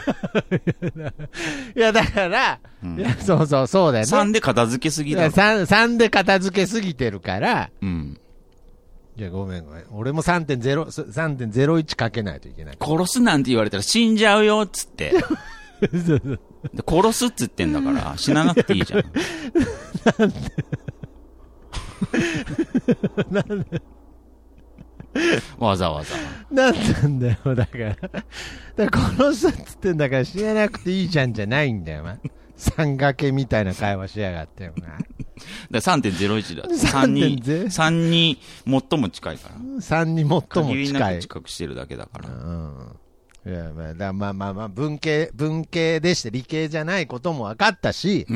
いや、だから、いや、そうだよね。 3で片付けすぎだろ。 3で片付けすぎてるから、いや、ごめん。俺も 3.01 かけないといけない。 殺すなんて言われたら死んじゃうよっつって。殺すっつってんだから死ななくていいじゃん。なんでわざわざ。 なんだよ、だから。殺すっつってんだから死ななくていいじゃんじゃないんだよ、お前。3掛けみたいな会話しやがってよな。だ 3.01 だって。3に最も近いから。 3に最も近い。 限りなく近くしてるだけだから。 いや、まあ、文系でして理系じゃないことも分かったし、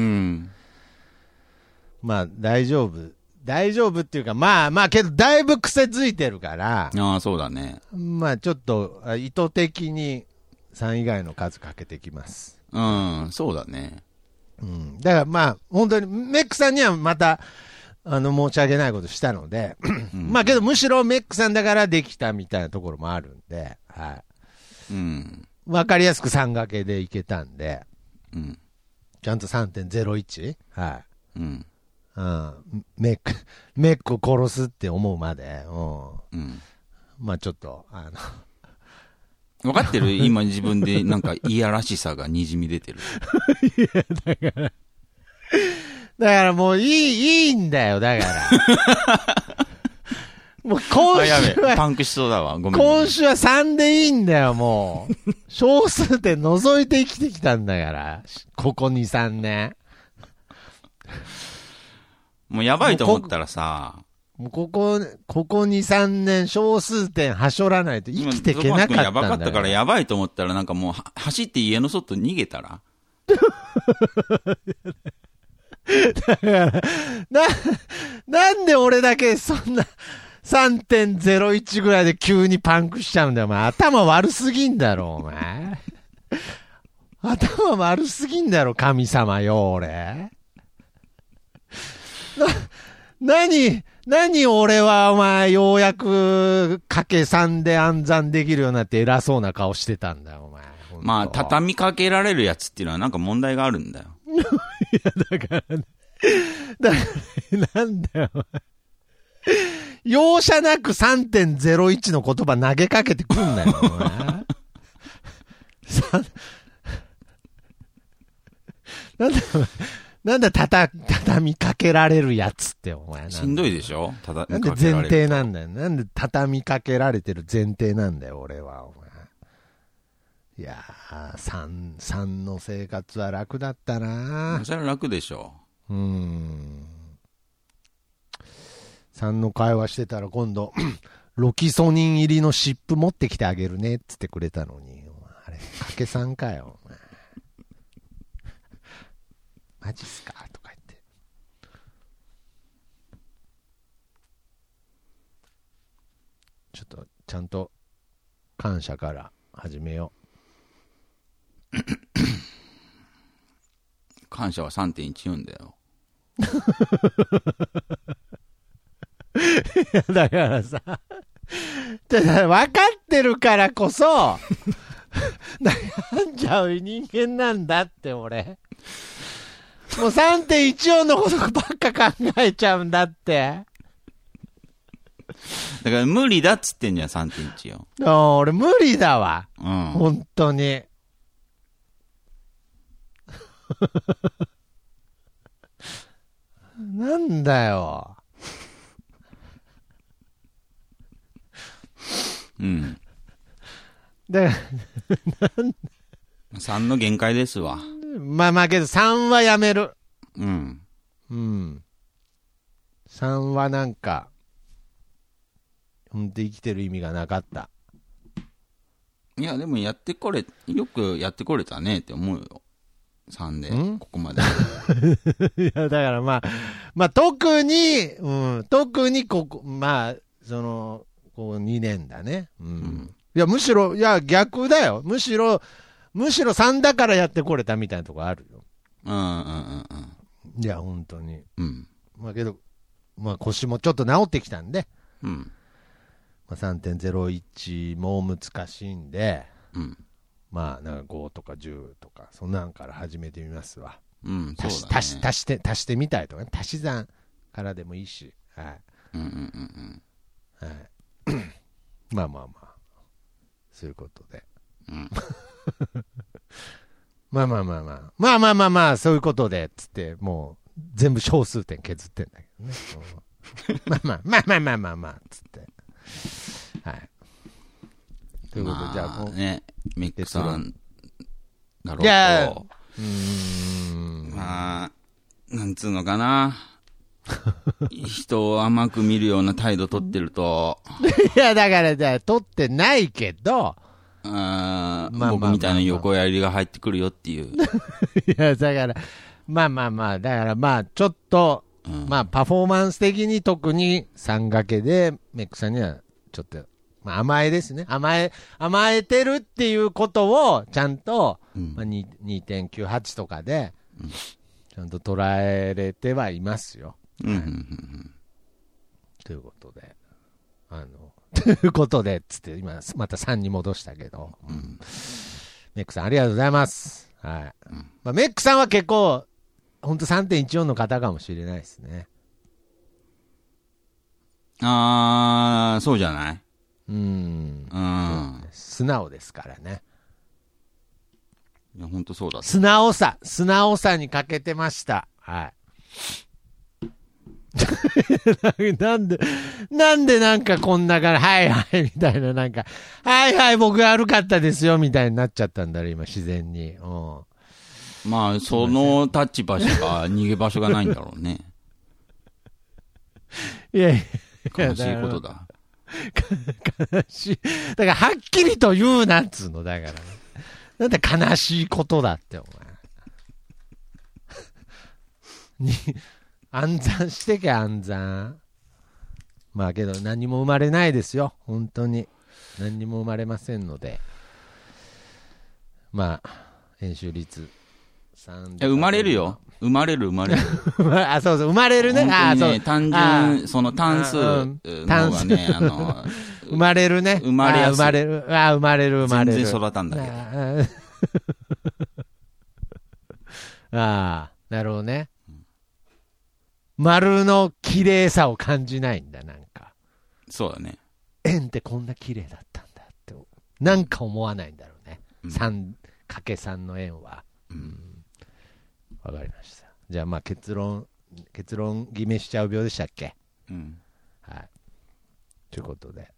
まあ、大丈夫っていうか、まあ、けど、だいぶ癖づいてるから。 ああ、そうだね。 まあ、ちょっと、意図的に3以外の数かけてきます。 そうだね。 だからまあ、本当に、メックさんにはまた、申し訳ないことしたので、まあけどむしろメックさんだからできたみたいなところもあるんで、はい。わかりやすく3掛けでいけたんで、ちゃんと 3.01? はい。メックを殺すって思うまで、まあちょっと、 分かってる？今自分でなんかいやらしさがにじみ出てる。 いや、だからもういいんだよ、だから。もう今週は、 パンクしそうだわ。ごめん。 今週は3でいいんだよ、もう。小数点除いて生きてきたんだから。ここ2、3年。 もうやばいと思ったらさ、 もうここ2、3年小数点はしょらないと生きていけなかったんだよ。 やばかったからやばいと思ったらなんかもう走って家の外逃げたらだからなんで俺だけそんな 3.01 ぐらいで急にパンクしちゃうんだよ、お前。頭悪すぎんだろ、お前。頭悪すぎんだろ、神様よ、俺。何俺はお前、ようやくかけ3で暗算できるようになって偉そうな顔してたんだよ、お前。 まあ、畳みかけられるやつっていうのはなんか問題があるんだよ。 いや、だからなんだよ、お前。容赦なく 3.01 の言葉投げかけてくんなよ、お前。なんだ畳みかけられるやつってお前。 しんどいでしょなんで前提なんだよ。なんで畳みかけられてる前提なんだよ、俺は、お前。いやー、3の生活は楽だったな。 それは楽でしょ。 3の会話してたら今度、ロキソニン入りの湿布持ってきてあげるねって言ってくれたのに、あれ、かけ3かよ、お前。マジっすかとか言って。ちょっと、ちゃんと、感謝から始めよう。 感謝は 3.14 だよ。 だからさ、分かってるからこそ、悩んじゃう人間なんだって、俺。もう 3.14 のことばっか考えちゃうんだって。 だから無理だっつってんじゃん、3.14。 俺無理だわ。本当に。なんだよ。だから 3の限界ですわ。 まあけど3はやめる。 3 はなんか、ほんと生きてる意味がなかった。 いや、でもよくやってこれたねって思うよ。3で、ここまで。 いや、だからまあ特にここ、こう2年だね。いや、むしろ、いや、逆だよ。むしろ3だからやってこれたみたいなとこあるよ。いや、本当に。まあけど、まあ腰もちょっと治ってきたんで、3.01 も難しいんで、まあ、なんか5とか10とか、そんなんから始めてみますわ。足してみたいとかね。足し算からでもいいし。はい。はい。まあ。そういうことで。まあ、そういうことで、つって、もう、全部小数点削ってんだけどね。まあ、つって。はい。ということで、じゃあもう。 ね、メックさんだろうと。 いやまあ、なんつうのかな。人を甘く見るような態度取ってると。 いや、だから、取ってないけど、 僕みたいな横やりが入ってくるよっていう。 いや、だから、だからちょっと、パフォーマンス的に特に3掛けで、メックさんには、ちょっと、甘えですね。甘えてるっていうことを、ちゃんと、2.98 とかで、ちゃんと捉えれてはいますよ。ということで、ということで、つって、今、また3に戻したけど、メックさんありがとうございます。はい。メックさんは結構、ほんと 3.14 の方かもしれないですね。 そうじゃない？ 素直ですからね。 いや、ほんとそうだ。 素直さに欠けてました。はい。なんでなんかこんなから、はいはいみたいな、なんか、はいはい僕悪かったですよみたいになっちゃったんだろ、今自然に。 まあ、その立場しか逃げ場所がないんだろうね。 いやい悲しいことだ。 悲しい。だからはっきりと言うなっつうの、だから、ね。なんで悲しいことだって、お前。暗算してけ、暗算。まあけど何も生まれないですよ。本当に。何にも生まれませんので。まあ、円周率3。 生まれるよ。生まれる。 あ、そうそう、生まれるね。 あ、そう。 そう。 単純、その単数のがね、 生まれるね。 生まれやすい。 生まれる。 全然育たんだけど。ああ、なるほどね。丸の綺麗さを感じないんだ、なんか。 そうだね。 円ってこんな綺麗だったんだって、なんか思わないんだろうね。3×3 の円は。わかりました。じゃあまあ結論決めしちゃう病でしたっけ。はい。ということで。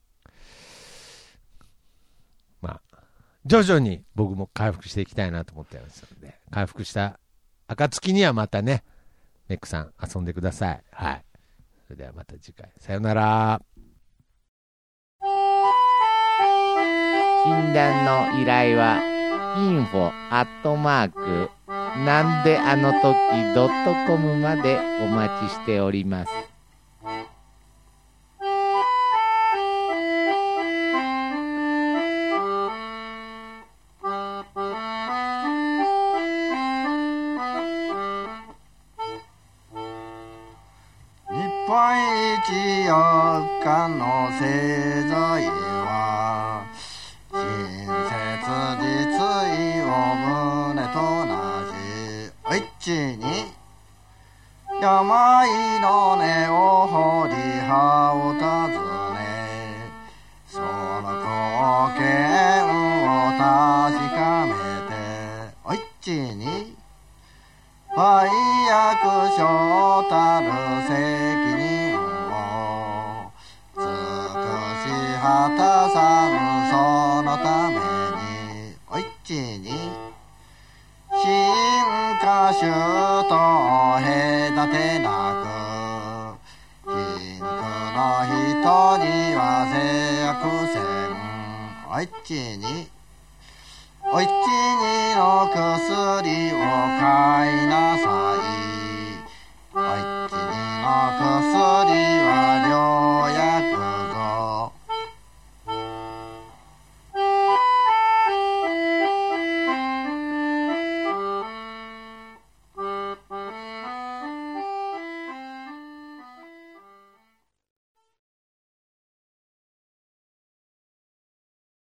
まあ、徐々に僕も回復していきたいなと思ってますので、回復した暁にはまたね、メックさん遊んでください。はい。それではまた次回。さよなら。 診断の依頼は info@ なんであの時.com までお待ちしております。 日本一4日の製材は親切実意を胸となしおいちに病の根を掘り葉を尋ねその貢献を確かめておいちに配役所たる責任を尽くし果たさぬそのためにおいちに進化種と隔てなく貧苦の人には制約せんおいちにおいち